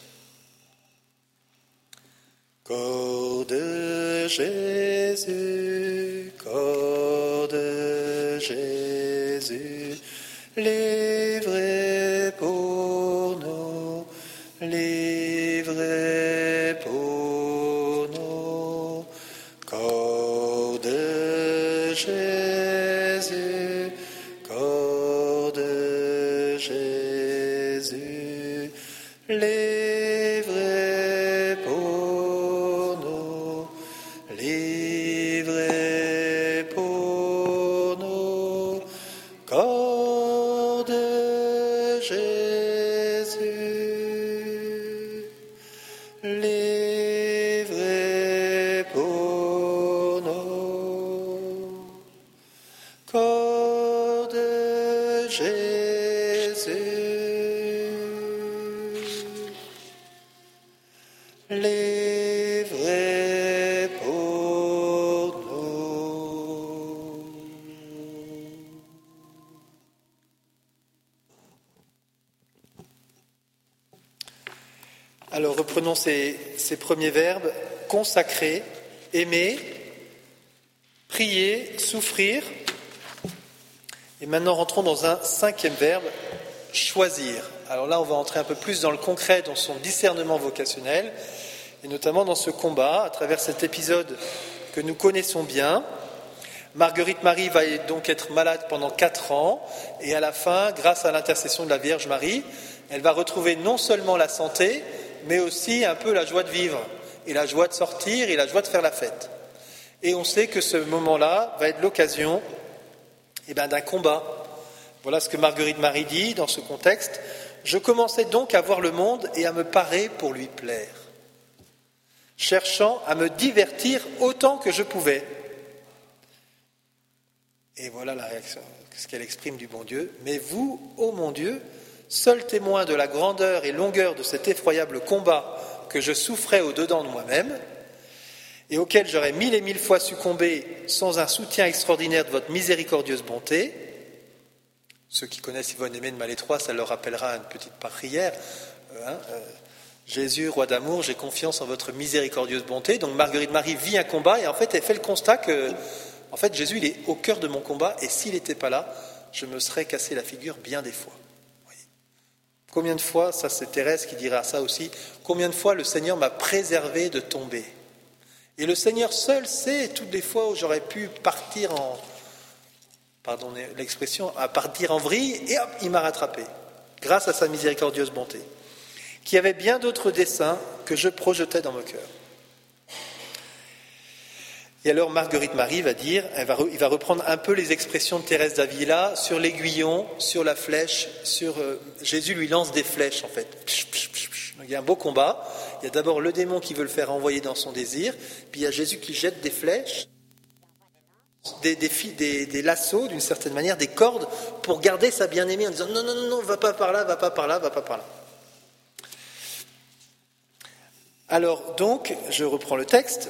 Corps de Jésus, corps de Jésus, livré pour nous, livré corps de Jésus, livré pour nous. Corps de Jésus, livré pour nous. Alors reprenons ces, ces premiers verbes: consacrer, aimer, prier, souffrir. Et maintenant rentrons dans un cinquième verbe: choisir. Alors là, on va entrer un peu plus dans le concret, dans son discernement vocationnel, et notamment dans ce combat, à travers cet épisode que nous connaissons bien. Marguerite Marie va donc être malade pendant quatre ans, et à la fin, grâce à l'intercession de la Vierge Marie, elle va retrouver non seulement la santé, mais aussi un peu la joie de vivre, et la joie de sortir, et la joie de faire la fête. Et on sait que ce moment-là va être l'occasion eh bien, d'un combat. Voilà ce que Marguerite Marie dit dans ce contexte. Je commençais donc à voir le monde et à me parer pour lui plaire, cherchant à me divertir autant que je pouvais. Et voilà la réaction, ce qu'elle exprime du bon Dieu. Mais vous, ô mon Dieu, seul témoin de la grandeur et longueur de cet effroyable combat que je souffrais au-dedans de moi-même, et auquel j'aurais mille et mille fois succombé sans un soutien extraordinaire de votre miséricordieuse bonté. Ceux qui connaissent Yvonne Aimée de Malétroit, ça leur rappellera une petite prière. Euh, hein, euh, Jésus, roi d'amour, j'ai confiance en votre miséricordieuse bonté. Donc Marguerite Marie vit un combat et en fait elle fait le constat que en fait, Jésus il est au cœur de mon combat et s'il n'était pas là, je me serais cassé la figure bien des fois. Voyez. Combien de fois, ça c'est Thérèse qui dira ça aussi, combien de fois le Seigneur m'a préservé de tomber. Et le Seigneur seul sait toutes les fois où j'aurais pu partir en... pardonnez l'expression, à partir en vrille, et hop, il m'a rattrapé, grâce à sa miséricordieuse bonté, qui avait bien d'autres desseins que je projetais dans mon cœur. Et alors Marguerite Marie va dire, elle va, il va reprendre un peu les expressions de Thérèse d'Avila sur l'aiguillon, sur la flèche, sur euh, Jésus lui lance des flèches en fait. Donc, il y a un beau combat. Il y a d'abord le démon qui veut le faire envoyer dans son désir, puis il y a Jésus qui jette des flèches. Des, des, des, des lassos, d'une certaine manière, des cordes, pour garder sa bien-aimée en disant non, non, non, non, va pas par là, va pas par là, va pas par là. Alors, donc, je reprends le texte.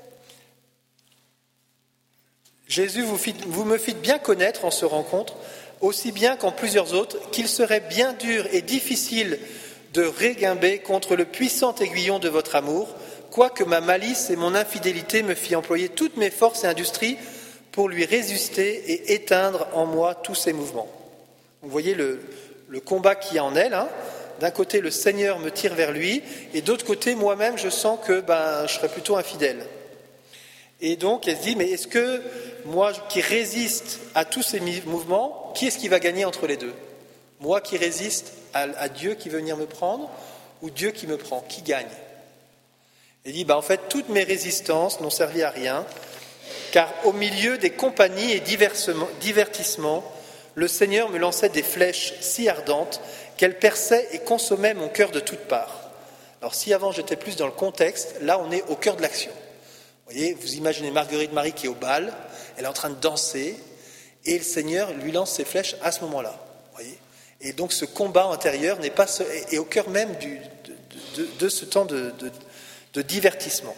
Jésus, vous, fit, vous me fîtes bien connaître en ce rencontre, aussi bien qu'en plusieurs autres, qu'il serait bien dur et difficile de régimber contre le puissant aiguillon de votre amour, quoique ma malice et mon infidélité me fit employer toutes mes forces et industries pour lui résister et éteindre en moi tous ses mouvements. Vous voyez le, le combat qu'il y a en elle. Hein. D'un côté, le Seigneur me tire vers lui, et d'autre côté, moi-même, je sens que ben, je serais plutôt infidèle. Et donc, elle se dit, mais est-ce que moi qui résiste à tous ces mouvements, qui est-ce qui va gagner entre les deux ? Moi qui résiste à, à Dieu qui veut venir me prendre, ou Dieu qui me prend ? Qui gagne ? Elle dit, ben, en fait, toutes mes résistances n'ont servi à rien, car au milieu des compagnies et divertissements, le Seigneur me lançait des flèches si ardentes qu'elles perçaient et consommaient mon cœur de toutes parts. Alors si avant j'étais plus dans le contexte, là on est au cœur de l'action. Vous voyez, vous imaginez Marguerite Marie qui est au bal, elle est en train de danser, et le Seigneur lui lance ses flèches à ce moment-là. Voyez, et donc ce combat intérieur n'est pas est au cœur même du, de, de, de ce temps de, de, de divertissement.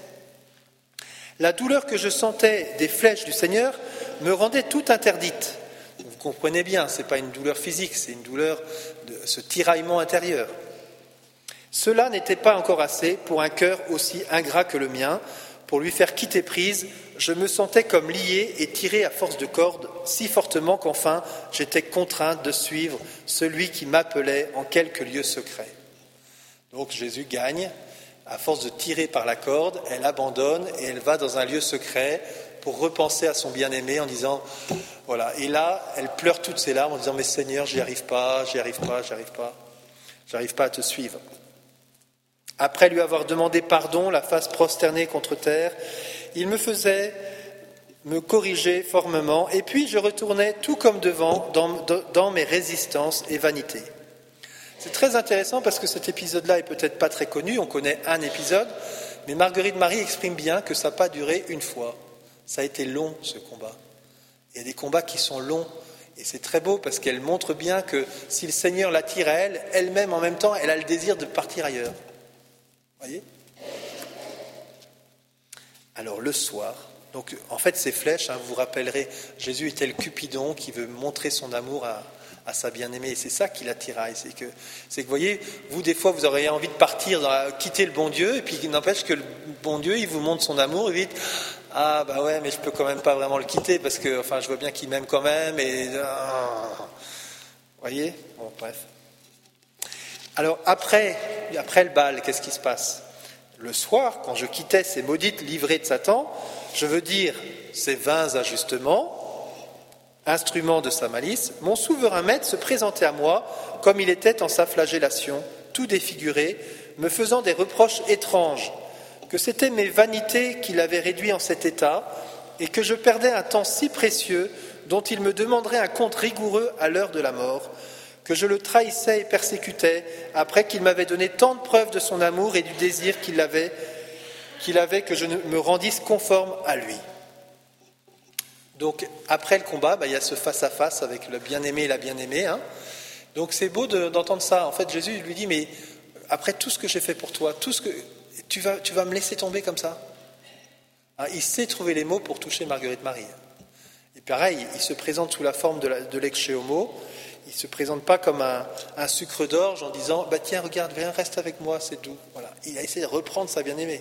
La douleur que je sentais des flèches du Seigneur me rendait toute interdite. Vous comprenez bien, ce n'est pas une douleur physique, c'est une douleur de ce tiraillement intérieur. Cela n'était pas encore assez pour un cœur aussi ingrat que le mien. Pour lui faire quitter prise, je me sentais comme lié et tiré à force de cordes, si fortement qu'enfin j'étais contrainte de suivre celui qui m'appelait en quelque lieu secret. Donc Jésus gagne. À force de tirer par la corde, elle abandonne et elle va dans un lieu secret pour repenser à son bien-aimé en disant, voilà. Et là, elle pleure toutes ses larmes en disant, mais Seigneur, j'y arrive pas, j'y arrive pas, j'y arrive pas, j'arrive pas à te suivre. Après lui avoir demandé pardon, la face prosternée contre terre, il me faisait me corrigeait formement, et puis je retournais tout comme devant dans, dans mes résistances et vanités. C'est très intéressant parce que cet épisode-là est peut-être pas très connu, on connaît un épisode, mais Marguerite Marie exprime bien que ça n'a pas duré une fois. Ça a été long, ce combat. Il y a des combats qui sont longs, et c'est très beau parce qu'elle montre bien que si le Seigneur l'attire à elle, elle-même en même temps, elle a le désir de partir ailleurs. Vous voyez ? Alors le soir, donc en fait ces flèches, hein, vous vous rappellerez, Jésus était le Cupidon qui veut montrer son amour à, à sa bien-aimée, et c'est ça qui l'attiraille. C'est que, c'est que, vous voyez, vous des fois vous auriez envie de partir, dans la, quitter le bon Dieu, et puis il n'empêche que le bon Dieu, il vous montre son amour, et vite, ah bah ouais, mais je peux quand même pas vraiment le quitter, parce que, enfin, je vois bien qu'il m'aime quand même, et... Ah, vous voyez ? Bon, bref. Alors après, après le bal, qu'est-ce qui se passe ? Le soir, quand je quittais ces maudites livrées de Satan, je veux dire ces vains ajustements, instruments de sa malice, mon souverain maître se présentait à moi comme il était en sa flagellation, tout défiguré, me faisant des reproches étranges, que c'était mes vanités qui l'avaient réduit en cet état, et que je perdais un temps si précieux dont il me demanderait un compte rigoureux à l'heure de la mort, que je le trahissais et persécutais, après qu'il m'avait donné tant de preuves de son amour et du désir qu'il avait, qu'il avait que je me rendisse conforme à lui. Donc, après le combat, bah, il y a ce face-à-face avec le bien-aimé et la bien-aimée. Hein. Donc, c'est beau de, d'entendre ça. En fait, Jésus lui dit, mais après tout ce que j'ai fait pour toi, tout ce que tu vas, tu vas me laisser tomber comme ça ? Hein, il sait trouver les mots pour toucher Marguerite Marie. Et pareil, il se présente sous la forme de, la, de l'ex homo. Il ne se présente pas comme un, un sucre d'orge en disant bah, « Tiens, regarde, viens, reste avec moi, c'est doux. » Voilà. Il a essayé de reprendre sa bien-aimée.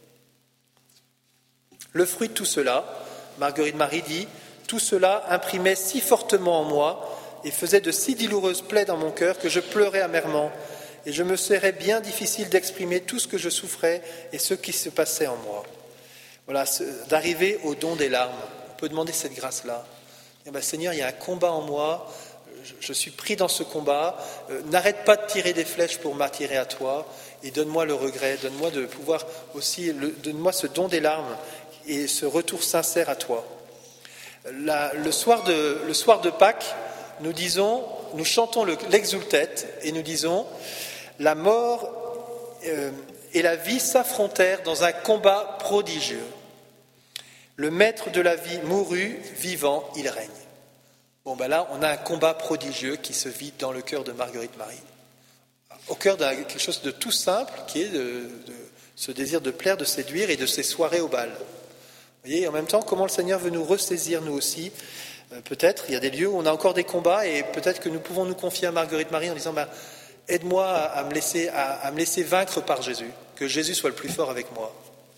Le fruit de tout cela, Marguerite Marie dit « Tout cela imprimait si fortement en moi et faisait de si douloureuses plaies dans mon cœur que je pleurais amèrement et je me serais bien difficile d'exprimer tout ce que je souffrais et ce qui se passait en moi. » Voilà, d'arriver au don des larmes. On peut demander cette grâce-là. Eh ben, Seigneur, il y a un combat en moi, je suis pris dans ce combat, euh, n'arrête pas de tirer des flèches pour m'attirer à toi, et donne-moi le regret, donne-moi de pouvoir aussi, le, donne-moi ce don des larmes et ce retour sincère à toi. La, le, soir de, le soir de Pâques, nous disons, nous chantons le, l'exultet et nous disons la mort euh, et la vie s'affrontèrent dans un combat prodigieux. Le maître de la vie mourut, vivant, il règne. Bon, ben là, on a un combat prodigieux qui se vit dans le cœur de Marguerite Marie. Au cœur de quelque chose de tout simple, qui est de, de ce désir de plaire, de séduire et de ces soirées au bal. Vous voyez, en même temps, comment le Seigneur veut nous ressaisir, nous aussi. Euh, peut-être, il y a des lieux où on a encore des combats et peut-être que nous pouvons nous confier à Marguerite Marie en disant ben, « Aide-moi à, à, me laisser, à, à me laisser vaincre par Jésus, que Jésus soit le plus fort avec moi. »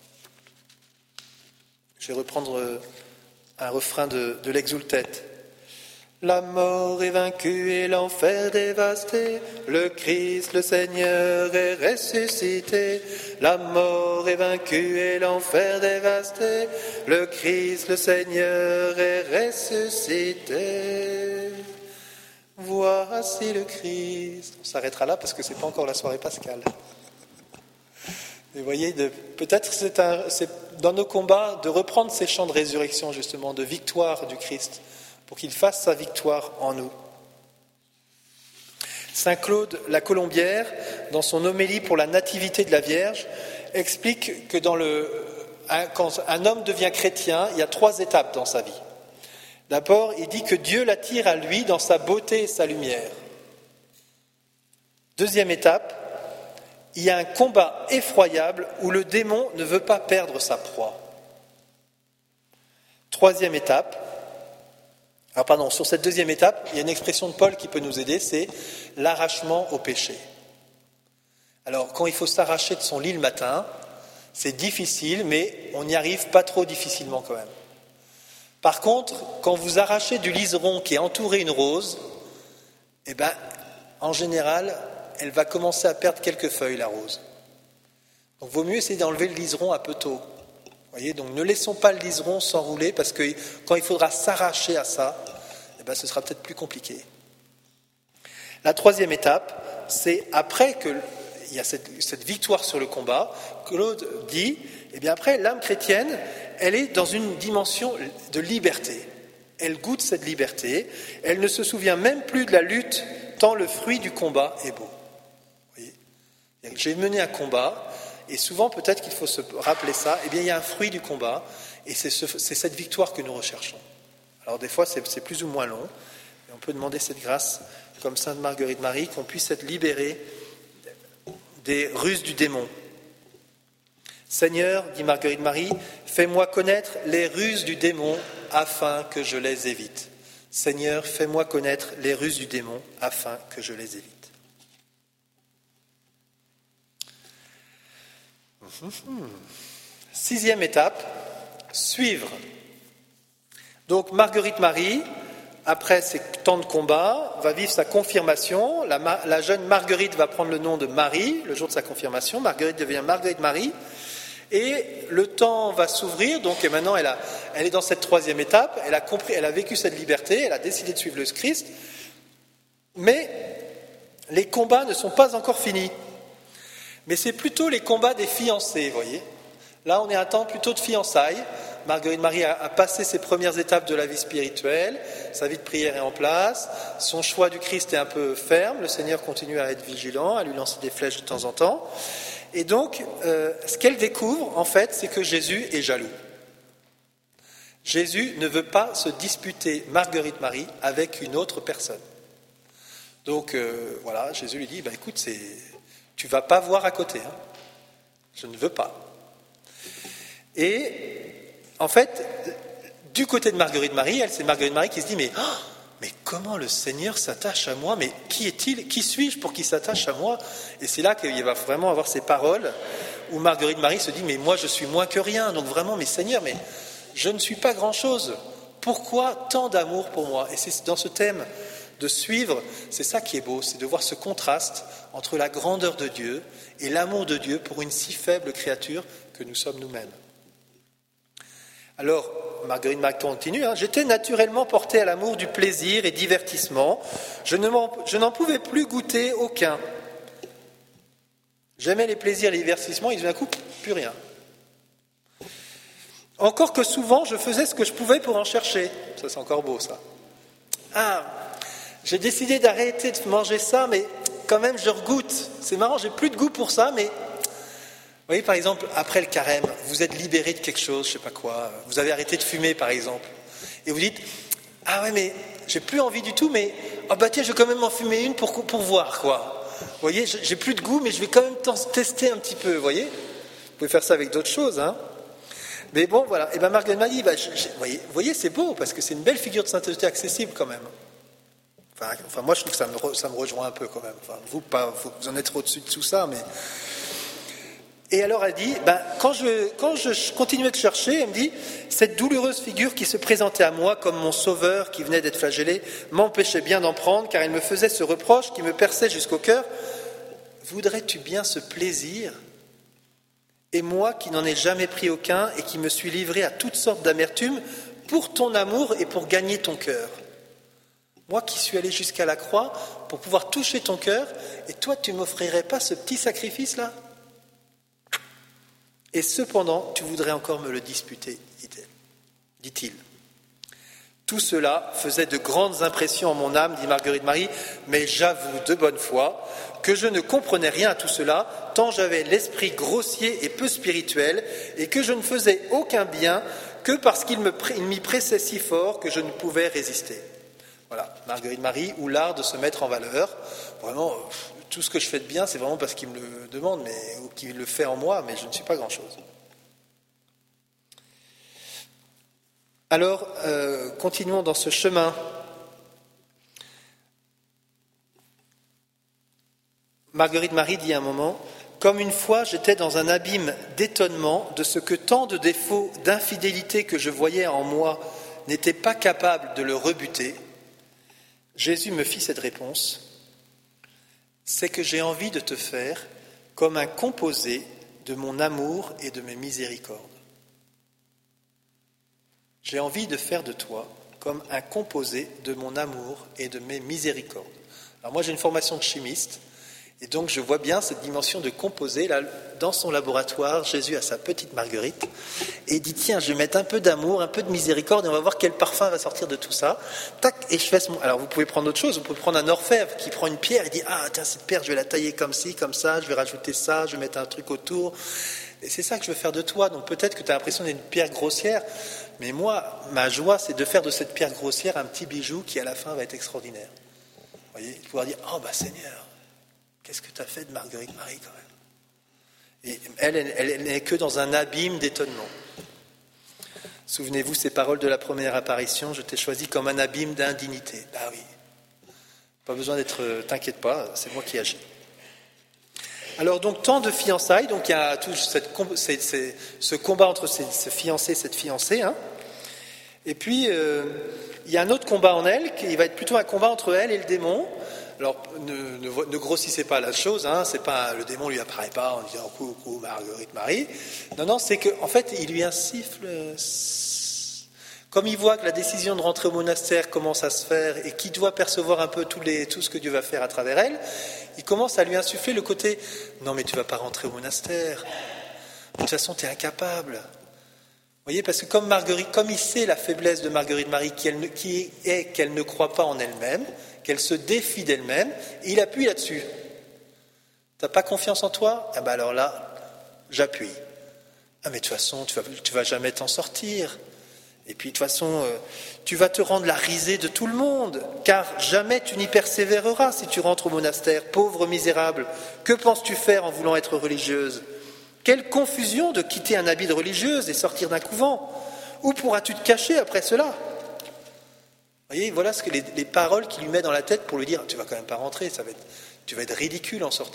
Je vais reprendre un refrain de, de l'exultet. La mort est vaincue et l'enfer dévasté, le Christ, le Seigneur, est ressuscité. La mort est vaincue et l'enfer dévasté, le Christ, le Seigneur, est ressuscité. Voici le Christ. On s'arrêtera là parce que c'est pas encore la soirée pascale. Vous voyez, de, peut-être c'est, un, c'est dans nos combats de reprendre ces chants de résurrection, justement, de victoire du Christ, pour qu'il fasse sa victoire en nous. Saint Claude la Colombière, dans son homélie pour la nativité de la Vierge, explique que dans le, un, quand un homme devient chrétien, il y a trois étapes dans sa vie. D'abord, il dit que Dieu l'attire à lui dans sa beauté et sa lumière. Deuxième étape, il y a un combat effroyable où le démon ne veut pas perdre sa proie. Troisième étape, alors pardon, sur cette deuxième étape, il y a une expression de Paul qui peut nous aider, c'est l'arrachement au péché. Alors, quand il faut s'arracher de son lit le matin, c'est difficile, mais on n'y arrive pas trop difficilement quand même. Par contre, quand vous arrachez du liseron qui est entouré une rose, eh ben, en général, elle va commencer à perdre quelques feuilles, la rose. Donc, il vaut mieux essayer d'enlever le liseron un peu tôt. Voyez, donc ne laissons pas le liseron s'enrouler parce que quand il faudra s'arracher à ça, eh ben, ce sera peut-être plus compliqué. La troisième étape, c'est après qu'il y a cette, cette victoire sur le combat, Claude dit, eh bien après, l'âme chrétienne, elle est dans une dimension de liberté. Elle goûte cette liberté. Elle ne se souvient même plus de la lutte, tant le fruit du combat est beau. Vous voyez ? J'ai mené un combat, et souvent peut-être qu'il faut se rappeler ça. Eh bien, il y a un fruit du combat, et c'est, ce, c'est cette victoire que nous recherchons. Alors des fois, c'est, c'est plus ou moins long, et on peut demander cette grâce, comme Sainte Marguerite Marie, qu'on puisse être libérés des ruses du démon. Seigneur, dit Marguerite Marie, fais-moi connaître les ruses du démon afin que je les évite. Seigneur, fais-moi connaître les ruses du démon afin que je les évite. Sixième étape, suivre. Donc Marguerite Marie, après ces temps de combat, va vivre sa confirmation. La, la jeune Marguerite va prendre le nom de Marie le jour de sa confirmation. Marguerite devient Marguerite Marie. Et le temps va s'ouvrir, donc et maintenant elle, a, elle est dans cette troisième étape, elle a compris, elle a vécu cette liberté, elle a décidé de suivre le Christ, mais les combats ne sont pas encore finis. Mais c'est plutôt les combats des fiancés, vous voyez. Là, on est à un temps plutôt de fiançailles. Marguerite Marie a, a passé ses premières étapes de la vie spirituelle, sa vie de prière est en place, son choix du Christ est un peu ferme, le Seigneur continue à être vigilant, à lui lancer des flèches de temps en temps. Et donc, euh, ce qu'elle découvre, en fait, c'est que Jésus est jaloux. Jésus ne veut pas se disputer Marguerite Marie avec une autre personne. Donc, euh, voilà, Jésus lui dit, bah, écoute, c'est, tu ne vas pas voir à côté. Hein. Je ne veux pas. Et, en fait, du côté de Marguerite Marie, elle, c'est Marguerite Marie qui se dit, mais... Oh, mais comment le Seigneur s'attache à moi ? Mais qui est-il ? Qui suis-je pour qu'il s'attache à moi ? Et c'est là qu'il va vraiment avoir ces paroles où Marguerite Marie se dit, mais moi je suis moins que rien, donc vraiment, mais Seigneur, mais je ne suis pas grand-chose. Pourquoi tant d'amour pour moi ? Et c'est dans ce thème de suivre, c'est ça qui est beau, c'est de voir ce contraste entre la grandeur de Dieu et l'amour de Dieu pour une si faible créature que nous sommes nous-mêmes. Alors, Marguerite Marie continue, hein, j'étais naturellement porté à l'amour du plaisir et divertissement. Je, ne m'en, je n'en pouvais plus goûter aucun. J'aimais les plaisirs et les divertissements, et d'un coup, plus rien. Encore que souvent, je faisais ce que je pouvais pour en chercher. Ça, c'est encore beau, ça. Ah, j'ai décidé d'arrêter de manger ça, mais quand même, je regoute. C'est marrant, j'ai plus de goût pour ça, mais... Vous voyez, par exemple, après le carême, vous êtes libéré de quelque chose, je ne sais pas quoi, vous avez arrêté de fumer, par exemple, et vous dites, ah ouais, mais j'ai plus envie du tout, mais, oh bah tiens, je vais quand même en fumer une pour, pour voir, quoi. Vous voyez, j'ai plus de goût, mais je vais quand même tester un petit peu, vous voyez. Vous pouvez faire ça avec d'autres choses, hein. Mais bon, voilà, et bien Marguerite m'a dit, bah, je, je, vous voyez, vous voyez, c'est beau, parce que c'est une belle figure de sainteté accessible, quand même. Enfin, enfin moi, je trouve que ça me, ça me rejoint un peu, quand même. Enfin, vous, pas, vous en êtes au-dessus de tout ça, mais... Et alors elle dit, ben, quand, je, quand je continuais de chercher, elle me dit, cette douloureuse figure qui se présentait à moi comme mon sauveur qui venait d'être flagellé, m'empêchait bien d'en prendre, car elle me faisait ce reproche qui me perçait jusqu'au cœur. Voudrais-tu bien ce plaisir ? Et moi qui n'en ai jamais pris aucun et qui me suis livré à toutes sortes d'amertumes pour ton amour et pour gagner ton cœur. Moi qui suis allé jusqu'à la croix pour pouvoir toucher ton cœur, et toi tu ne m'offrirais pas ce petit sacrifice-là ? Et cependant, tu voudrais encore me le disputer, dit-il. Tout cela faisait de grandes impressions en mon âme, dit Marguerite Marie, mais j'avoue de bonne foi que je ne comprenais rien à tout cela, tant j'avais l'esprit grossier et peu spirituel, et que je ne faisais aucun bien que parce qu'il me, il m'y pressait si fort que je ne pouvais résister. Voilà, Marguerite Marie, ou l'art de se mettre en valeur. Vraiment, tout ce que je fais de bien, c'est vraiment parce qu'il me le demande, mais, ou qu'il le fait en moi, mais je ne suis pas grand-chose. Alors, euh, continuons dans ce chemin. Marguerite Marie dit à un moment, « Comme une fois j'étais dans un abîme d'étonnement de ce que tant de défauts, d'infidélité que je voyais en moi n'étaient pas capables de le rebuter, Jésus me fit cette réponse, « C'est que j'ai envie de te faire comme un composé de mon amour et de mes miséricordes. J'ai envie de faire de toi comme un composé de mon amour et de mes miséricordes. » Alors moi j'ai une formation de chimiste, Et donc je vois bien cette dimension de composer. Là, dans son laboratoire, Jésus a sa petite Marguerite et il dit tiens, je vais mettre un peu d'amour, un peu de miséricorde et on va voir quel parfum va sortir de tout ça. Tac, et je fais ce... Alors vous pouvez prendre autre chose, vous pouvez prendre un orfèvre qui prend une pierre et dit ah tiens, cette pierre je vais la tailler comme ci, comme ça, je vais rajouter ça, je vais mettre un truc autour. Et c'est ça que je veux faire de toi. Donc peut-être que tu as l'impression d'être une pierre grossière, mais moi, ma joie, c'est de faire de cette pierre grossière un petit bijou qui à la fin va être extraordinaire. Vous voyez, de pouvoir dire oh bah Seigneur, qu'est-ce que tu as fait de Marguerite Marie quand même. Et elle, elle, elle n'est que dans un abîme d'étonnement. Souvenez-vous ces paroles de la première apparition, je t'ai choisi comme un abîme d'indignité. Ah oui, pas besoin d'être, t'inquiète pas, c'est moi qui agis. Alors donc temps de fiançailles, donc il y a tout cette, c'est, c'est, ce combat entre ces, ce fiancé et cette fiancée, hein. Et puis euh, il y a un autre combat en elle, qui va être plutôt un combat entre elle et le démon. Alors ne, ne, ne grossissez pas la chose, hein, c'est pas le démon lui apparaît pas en disant coucou Marguerite Marie. Non non, c'est que en fait il lui insuffle. Comme il voit que la décision de rentrer au monastère commence à se faire et qu'il doit percevoir un peu tous les, tout ce que Dieu va faire à travers elle, il commence à lui insuffler le côté « Non mais tu ne vas pas rentrer au monastère, de toute façon tu es incapable ». Vous voyez, parce que comme Marguerite, comme il sait la faiblesse de Marguerite Marie qui, elle, qui est qu'elle ne croit pas en elle-même, qu'elle se défie d'elle-même, il appuie là-dessus. Tu n'as pas confiance en toi ? Ah ben alors là, j'appuie. Ah mais de toute façon, tu ne vas, tu vas jamais t'en sortir. Et puis de toute façon, euh, tu vas te rendre la risée de tout le monde, car jamais tu n'y persévéreras si tu rentres au monastère, pauvre misérable. Que penses-tu faire en voulant être religieuse ? Quelle confusion de quitter un habit de religieuse et sortir d'un couvent. Où pourras-tu te cacher après cela ? Vous voyez, voilà ce que les, les paroles qu'il lui met dans la tête pour lui dire « Tu vas quand même pas rentrer, ça va être, tu vas être ridicule en sortant. »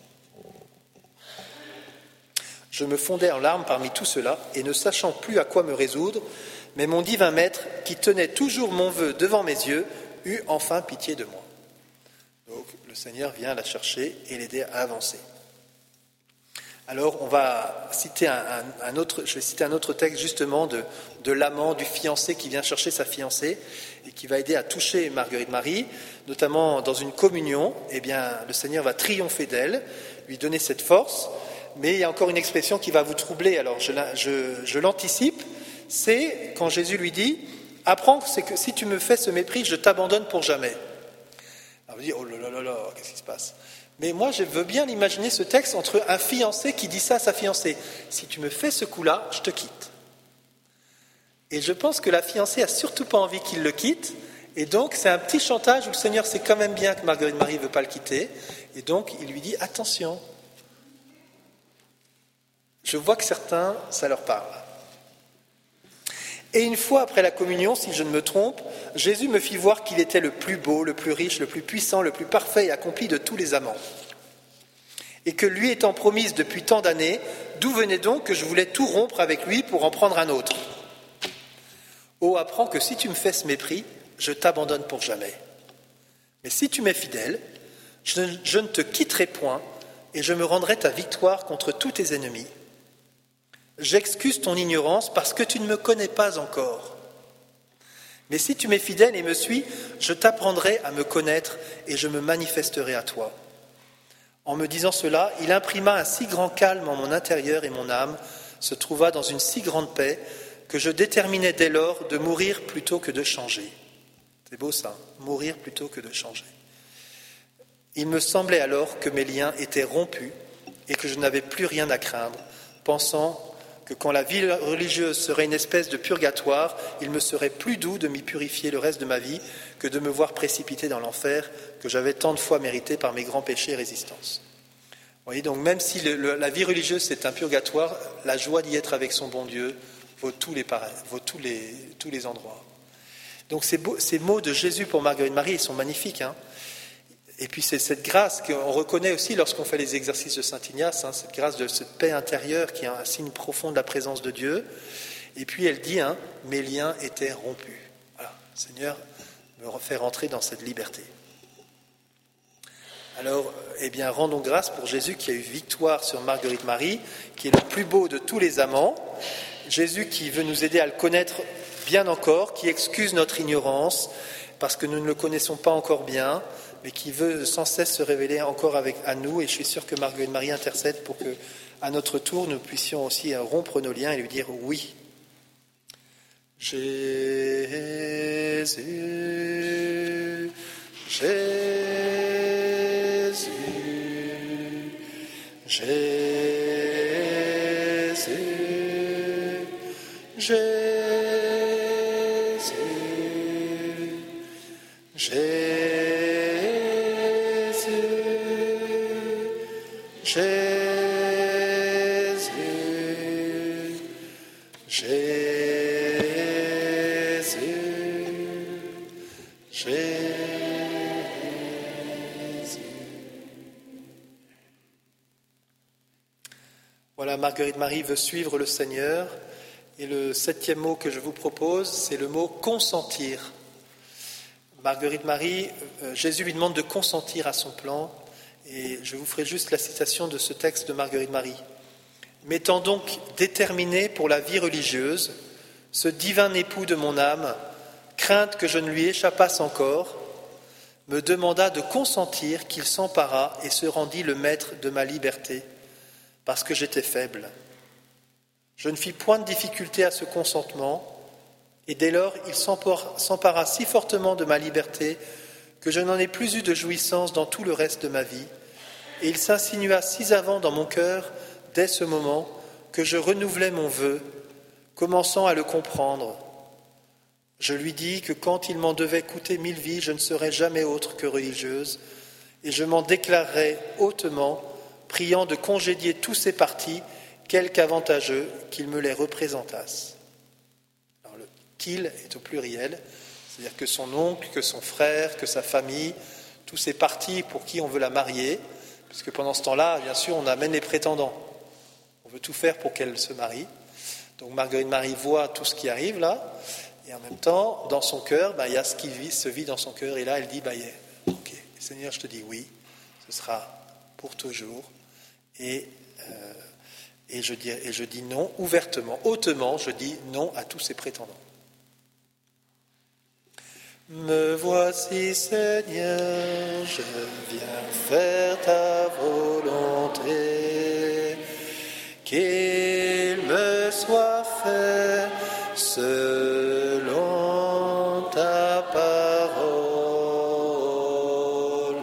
Je me fondais en larmes parmi tout cela et ne sachant plus à quoi me résoudre, mais mon divin maître, qui tenait toujours mon vœu devant mes yeux, eut enfin pitié de moi. Donc le Seigneur vient la chercher et l'aider à avancer. Alors on va citer un, un, un autre, je vais citer un autre texte justement de, de l'amant, du fiancé qui vient chercher sa fiancée et qui va aider à toucher Marguerite Marie, notamment dans une communion. Eh bien, le Seigneur va triompher d'elle, lui donner cette force. Mais il y a encore une expression qui va vous troubler. Alors je, je, je l'anticipe. C'est quand Jésus lui dit « Apprends, c'est que si tu me fais ce mépris, je t'abandonne pour jamais. » Alors vous dites « Oh là là là là, qu'est-ce qui se passe ?» Mais moi, je veux bien imaginer ce texte entre un fiancé qui dit ça à sa fiancée. « Si tu me fais ce coup-là, je te quitte. » Et je pense que la fiancée a surtout pas envie qu'il le quitte. Et donc, c'est un petit chantage où le Seigneur sait quand même bien que Marguerite Marie ne veut pas le quitter. Et donc, il lui dit « Attention. » Je vois que certains, ça leur parle. Et une fois après la communion, si je ne me trompe, Jésus me fit voir qu'il était le plus beau, le plus riche, le plus puissant, le plus parfait et accompli de tous les amants. Et que lui étant promise depuis tant d'années, d'où venait donc que je voulais tout rompre avec lui pour en prendre un autre ? Oh, apprends que si tu me fais ce mépris, je t'abandonne pour jamais. Mais si tu m'es fidèle, je ne, je ne te quitterai point et je me rendrai ta victoire contre tous tes ennemis. J'excuse ton ignorance parce que tu ne me connais pas encore. Mais si tu m'es fidèle et me suis, je t'apprendrai à me connaître et je me manifesterai à toi. En me disant cela, il imprima un si grand calme en mon intérieur et mon âme se trouva dans une si grande paix que je déterminai dès lors de mourir plutôt que de changer. C'est beau ça, mourir plutôt que de changer. Il me semblait alors que mes liens étaient rompus et que je n'avais plus rien à craindre, pensant que quand la vie religieuse serait une espèce de purgatoire, il me serait plus doux de m'y purifier le reste de ma vie que de me voir précipité dans l'enfer que j'avais tant de fois mérité par mes grands péchés et résistances. Vous voyez, donc même si le, le, la vie religieuse c'est un purgatoire, la joie d'y être avec son bon Dieu vaut tous les pareils, vaut tous les, tous les endroits. Donc ces, beaux, ces mots de Jésus pour Marguerite Marie, ils sont magnifiques, hein. Et puis c'est cette grâce qu'on reconnaît aussi lorsqu'on fait les exercices de Saint Ignace, hein, cette grâce de cette paix intérieure qui est un signe profond de la présence de Dieu. Et puis elle dit, hein, mes liens étaient rompus. Voilà, Seigneur me fait rentrer dans cette liberté. Alors, eh bien, rendons grâce pour Jésus qui a eu victoire sur Marguerite Marie, qui est le plus beau de tous les amants. Jésus qui veut nous aider à le connaître bien encore, qui excuse notre ignorance, parce que nous ne le connaissons pas encore bien, mais qui veut sans cesse se révéler encore avec, à nous. Et je suis sûr que Marguerite Marie intercède pour que, à notre tour, nous puissions aussi rompre nos liens et lui dire oui. Jésus, Jésus, Jésus, Jésus, Jésus, Jésus, Jésus, Jésus. Voilà, Marguerite Marie veut suivre le Seigneur. Et le septième mot que je vous propose, c'est le mot consentir. Marguerite Marie, euh, Jésus lui demande de consentir à son plan. Et je vous ferai juste la citation de ce texte de Marguerite Marie. M'étant donc déterminé pour la vie religieuse, ce divin époux de mon âme, crainte que je ne lui échappasse encore, me demanda de consentir qu'il s'empara et se rendit le maître de ma liberté, parce que j'étais faible. Je ne fis point de difficulté à ce consentement, et dès lors il s'empara si fortement de ma liberté que je n'en ai plus eu de jouissance dans tout le reste de ma vie, et il s'insinua si avant dans mon cœur, dès ce moment, que je renouvelais mon vœu, commençant à le comprendre. Je lui dis que quand il m'en devait coûter mille vies, je ne serais jamais autre que religieuse, et je m'en déclarerais hautement, priant de congédier tous ces partis, quelque avantageux qu'il me les représentasse. Alors, le qu'il est au pluriel, c'est-à-dire que son oncle, que son frère, que sa famille, tous ces partis pour qui on veut la marier, puisque pendant ce temps-là, bien sûr, on amène les prétendants. On veut tout faire pour qu'elle se marie. Donc Marguerite Marie voit tout ce qui arrive là, et en même temps, dans son cœur, bah, il y a ce qui vit, se vit dans son cœur, et là, elle dit, bah, yeah, ok, Seigneur, je te dis oui, ce sera pour toujours, et, euh, et, je dis, et je dis non ouvertement, hautement, je dis non à tous ces prétendants. Me voici, Seigneur, je viens faire ta volonté, qu'il me soit fait selon ta parole.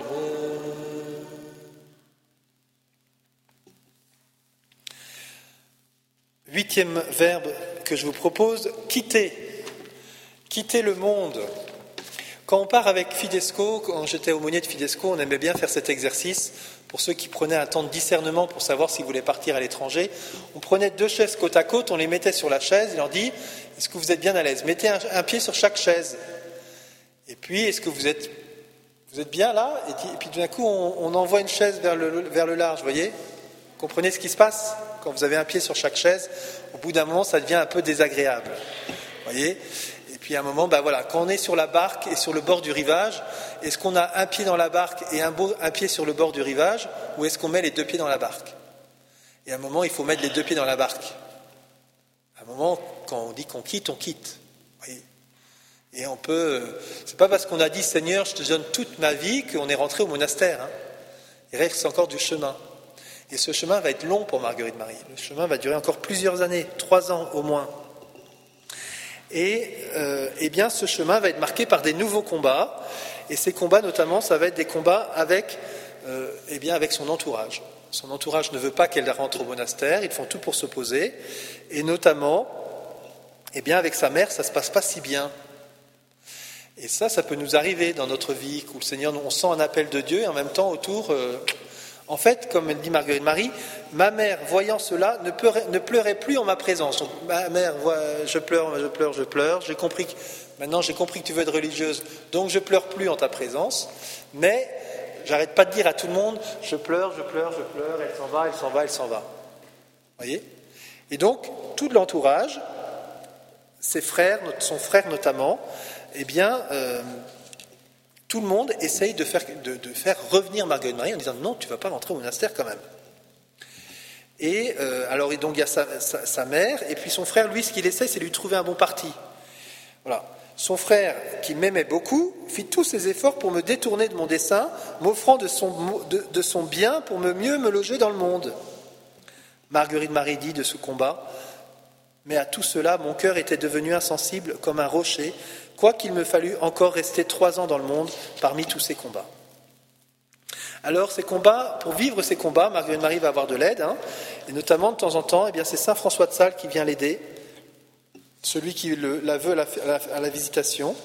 Huitième verbe que je vous propose, quitter. Quitter le monde. Quand on part avec Fidesco, quand j'étais aumônier de Fidesco, on aimait bien faire cet exercice. Pour ceux qui prenaient un temps de discernement pour savoir s'ils voulaient partir à l'étranger, on prenait deux chaises côte à côte, on les mettait sur la chaise, et on leur dit « Est-ce que vous êtes bien à l'aise ? Mettez un, un pied sur chaque chaise. Et puis, est-ce que vous êtes, vous êtes bien là ? Et puis tout d'un coup, on, on envoie une chaise vers le, vers le large, vous voyez ? Comprenez ce qui se passe ? Quand vous avez un pied sur chaque chaise, au bout d'un moment, ça devient un peu désagréable. Vous voyez ? Et puis à un moment, ben voilà, quand on est sur la barque et sur le bord du rivage, est-ce qu'on a un pied dans la barque et un, beau, un pied sur le bord du rivage, ou est-ce qu'on met les deux pieds dans la barque ? Et à un moment, il faut mettre les deux pieds dans la barque. À un moment, quand on dit qu'on quitte, on quitte. Vous voyez ? Et on peut... C'est pas parce qu'on a dit « Seigneur, je te donne toute ma vie » qu'on est rentré au monastère. Hein. Il reste encore du chemin. Et ce chemin va être long pour Marguerite Marie. Le chemin va durer encore plusieurs années, trois ans au moins. Et euh, eh bien, ce chemin va être marqué par des nouveaux combats. Et ces combats, notamment, ça va être des combats avec, euh, eh bien, avec son entourage. Son entourage ne veut pas qu'elle rentre au monastère. Ils font tout pour s'opposer. Et notamment, eh bien, avec sa mère, ça ne se passe pas si bien. Et ça, ça peut nous arriver dans notre vie, où le Seigneur, on sent un appel de Dieu, et en même temps, autour... Euh, En fait, comme elle dit Marguerite Marie, ma mère, voyant cela, ne pleurait, ne pleurait plus en ma présence. Donc, ma mère, je pleure, je pleure, je pleure. J'ai compris que, maintenant, j'ai compris que tu veux être religieuse, donc je pleure plus en ta présence. Mais j'arrête pas de dire à tout le monde, je pleure, je pleure, je pleure. Elle s'en va, elle s'en va, elle s'en va. Vous voyez ? Et donc, tout l'entourage, ses frères, son frère notamment, eh bien. Euh, Tout le monde essaye de faire, de, de faire revenir Marguerite Marie en disant non, tu ne vas pas rentrer au monastère quand même. Et euh, alors donc il y a sa, sa, sa mère, et puis son frère, lui, ce qu'il essaie, c'est de lui trouver un bon parti. Voilà. Son frère, qui m'aimait beaucoup, fit tous ses efforts pour me détourner de mon dessein, m'offrant de son, de, de son bien pour me mieux me loger dans le monde. Marguerite Marie dit de ce combat, mais à tout cela, mon cœur était devenu insensible comme un rocher, quoiqu'il me fallut encore rester trois ans dans le monde parmi tous ces combats. Alors, ces combats, pour vivre ces combats, Marguerite Marie va avoir de l'aide, hein, et notamment de temps en temps, eh bien, c'est saint François de Sales qui vient l'aider, celui qui le, la veut à la, à, la, à la visitation.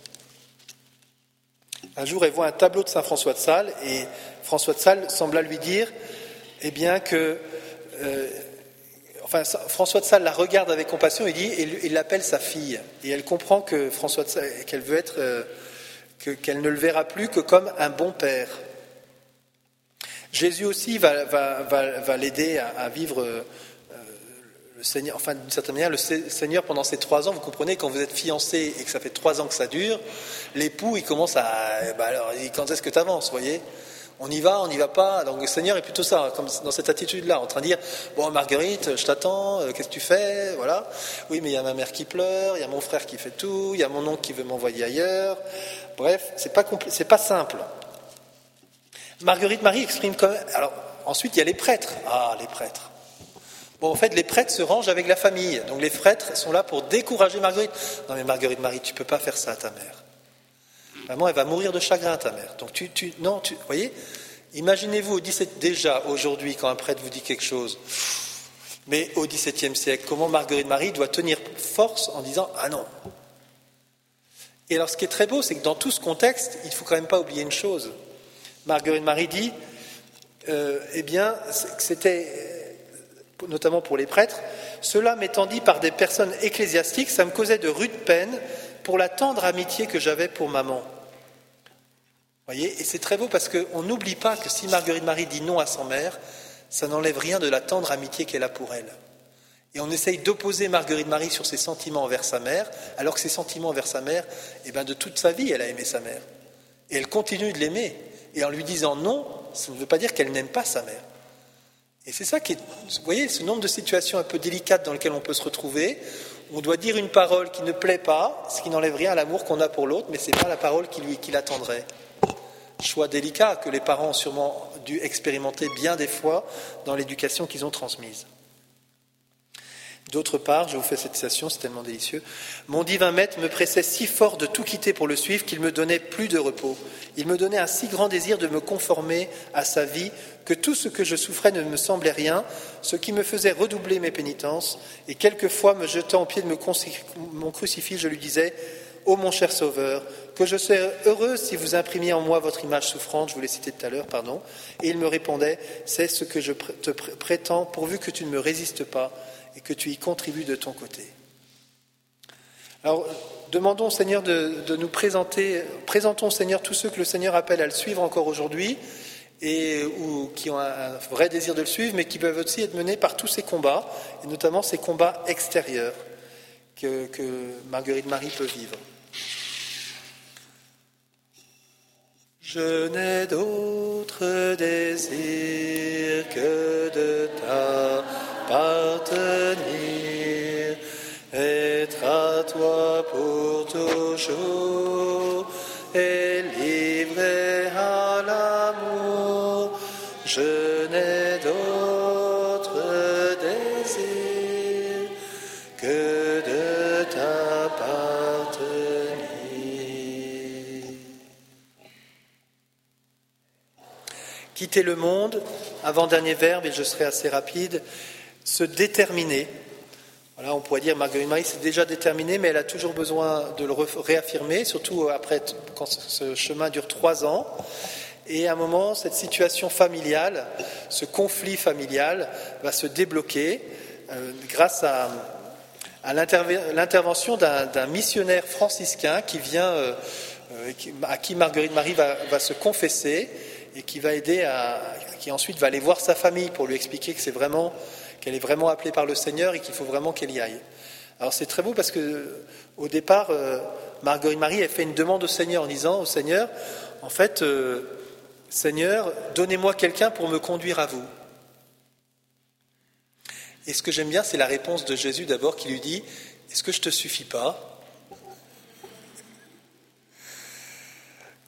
Un jour, elle voit un tableau de saint François de Sales, et François de Sales sembla lui dire, eh bien, que euh, Enfin, François de Sales la regarde avec compassion et dit, et il l'appelle sa fille. Et elle comprend que François de Sales, qu'elle veut être, euh, que, qu'elle ne le verra plus que comme un bon père. Jésus aussi va, va, va, va l'aider à, à vivre euh, le Seigneur. Enfin, d'une certaine manière, le Seigneur pendant ces trois ans, vous comprenez, quand vous êtes fiancé et que ça fait trois ans que ça dure, l'époux il commence à, bah alors, quand est-ce que tu avances, vous voyez? On y va, on n'y va pas. Donc le Seigneur est plutôt ça, comme dans cette attitude-là, en train de dire « Bon, Marguerite, je t'attends, qu'est-ce que tu fais ?» Voilà. Oui, mais il y a ma mère qui pleure, il y a mon frère qui fait tout, il y a mon oncle qui veut m'envoyer ailleurs. Bref, c'est pas compl- c'est pas simple. Marguerite Marie exprime quand même... Alors, ensuite, il y a les prêtres. Ah, les prêtres. Bon, en fait, les prêtres se rangent avec la famille. Donc les prêtres sont là pour décourager Marguerite. Non, mais Marguerite Marie, tu peux pas faire ça à ta mère. Maman, elle va mourir de chagrin, ta mère. Donc tu, tu, non, tu, voyez, imaginez-vous au dix-sept déjà aujourd'hui quand un prêtre vous dit quelque chose. Mais au dix-septième siècle, comment Marguerite Marie doit tenir force en disant ah non. Et alors, ce qui est très beau, c'est que dans tout ce contexte, il ne faut quand même pas oublier une chose. Marguerite Marie dit, euh, eh bien, c'était notamment pour les prêtres, cela m'étant dit par des personnes ecclésiastiques, ça me causait de rudes peines pour la tendre amitié que j'avais pour maman. Voyez, et c'est très beau parce qu'on n'oublie pas que si Marguerite Marie dit non à sa mère, ça n'enlève rien de la tendre amitié qu'elle a pour elle. Et on essaye d'opposer Marguerite Marie sur ses sentiments envers sa mère, alors que ses sentiments envers sa mère, eh ben de toute sa vie, elle a aimé sa mère. Et elle continue de l'aimer. Et en lui disant non, ça ne veut pas dire qu'elle n'aime pas sa mère. Et c'est ça qui est, vous voyez, ce nombre de situations un peu délicates dans lesquelles on peut se retrouver. On doit dire une parole qui ne plaît pas, ce qui n'enlève rien à l'amour qu'on a pour l'autre, mais ce n'est pas la parole qui, lui, qui l'attendrait. Choix délicat que les parents ont sûrement dû expérimenter bien des fois dans l'éducation qu'ils ont transmise. D'autre part, je vous fais cette citation, c'est tellement délicieux. Mon divin maître me pressait si fort de tout quitter pour le suivre qu'il me donnait plus de repos. Il me donnait un si grand désir de me conformer à sa vie que tout ce que je souffrais ne me semblait rien, ce qui me faisait redoubler mes pénitences. Et quelquefois, me jetant au pied de mon crucifix, je lui disais « Ô mon cher Sauveur, que je serais heureuse si vous imprimiez en moi votre image souffrante, je vous l'ai cité tout à l'heure, pardon. » Et il me répondait « C'est ce que je te prétends, pourvu que tu ne me résistes pas et que tu y contribues de ton côté. » Alors, demandons au Seigneur de, de nous présenter, présentons au Seigneur tous ceux que le Seigneur appelle à le suivre encore aujourd'hui, et ou qui ont un, un vrai désir de le suivre, mais qui peuvent aussi être menés par tous ces combats, et notamment ces combats extérieurs que, que Marguerite Marie peut vivre. Je n'ai d'autre désir que de t'appartenir, être à toi pour toujours et livré à l'amour. Je n'ai d'autre désir que de t'appartenir. Quitter le monde, avant-dernier verbe, et je serai assez rapide, se déterminer. Voilà, on pourrait dire Marguerite Marie s'est déjà déterminée, mais elle a toujours besoin de le réaffirmer, surtout après quand ce chemin dure trois ans. Et à un moment, cette situation familiale, ce conflit familial va se débloquer euh, grâce à, à l'intervention d'un, d'un missionnaire franciscain qui vient, euh, qui, à qui Marguerite Marie va, va se confesser et qui va aider à, qui ensuite va aller voir sa famille pour lui expliquer que c'est vraiment, qu'elle est vraiment appelée par le Seigneur et qu'il faut vraiment qu'elle y aille. Alors c'est très beau parce que au départ, euh, Marguerite Marie elle fait une demande au Seigneur en disant au Seigneur, en fait, euh, Seigneur, donnez-moi quelqu'un pour me conduire à vous. Et ce que j'aime bien, c'est la réponse de Jésus d'abord qui lui dit, est-ce que je te suffis pas ?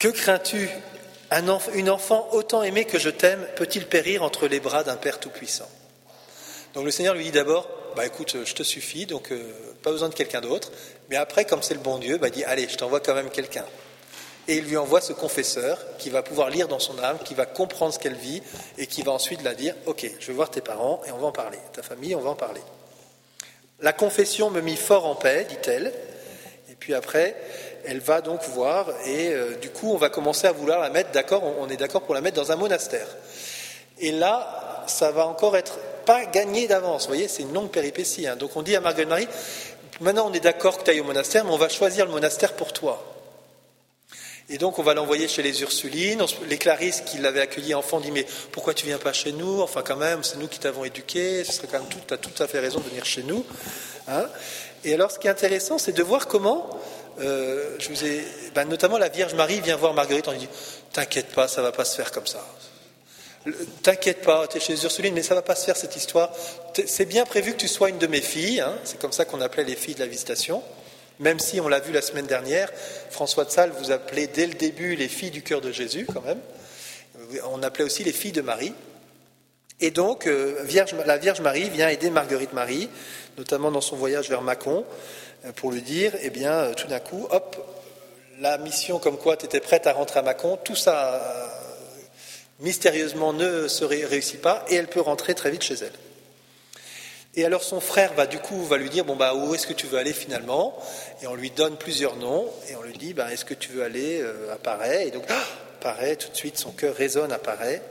Que crains-tu ? Un enf- une enfant autant aimée que je t'aime peut-il périr entre les bras d'un Père tout-puissant ? Donc le Seigneur lui dit d'abord, bah écoute, je te suffis, donc euh, pas besoin de quelqu'un d'autre. Mais après, comme c'est le bon Dieu, bah il dit, allez, je t'envoie quand même quelqu'un. Et il lui envoie ce confesseur qui va pouvoir lire dans son âme, qui va comprendre ce qu'elle vit et qui va ensuite la dire, ok, je vais voir tes parents et on va en parler. Ta famille, on va en parler. La confession me mit fort en paix, dit-elle. Et puis après, elle va donc voir et euh, du coup, on va commencer à vouloir la mettre, d'accord, on, on est d'accord pour la mettre dans un monastère. Et là, ça va encore être pas gagné d'avance, vous voyez, c'est une longue péripétie. Hein. Donc on dit à Marguerite Marie, maintenant on est d'accord que tu ailles au monastère, mais on va choisir le monastère pour toi. Et donc on va l'envoyer chez les Ursulines. Les Clarisses qui l'avaient accueilli enfant disent, mais pourquoi tu viens pas chez nous ? Enfin quand même, c'est nous qui t'avons éduqué, ce serait quand même tout, tu as tout à fait raison de venir chez nous. Hein. Et alors ce qui est intéressant, c'est de voir comment, euh, je vous ai, ben, notamment la Vierge Marie vient voir Marguerite, on lui dit, t'inquiète pas, ça va pas se faire comme ça. T'inquiète pas, tu es chez les Ursulines, mais ça ne va pas se faire cette histoire. C'est bien prévu que tu sois une de mes filles, hein. C'est comme ça qu'on appelait les filles de la Visitation, même si on l'a vu la semaine dernière, François de Sales vous appelait dès le début les filles du cœur de Jésus quand même. On appelait aussi les filles de Marie. Et donc, euh, Vierge, la Vierge Marie vient aider Marguerite Marie, notamment dans son voyage vers Mâcon, pour lui dire, eh bien, euh, tout d'un coup, hop, la mission comme quoi tu étais prête à rentrer à Mâcon, tout ça... Euh, mystérieusement ne se réussit pas et elle peut rentrer très vite chez elle. Et alors son frère va du coup va lui dire bon bah où est-ce que tu veux aller finalement ? Et on lui donne plusieurs noms et on lui dit bah est-ce que tu veux aller à Paray ? Et donc ah, Paray, tout de suite son cœur résonne à Paray.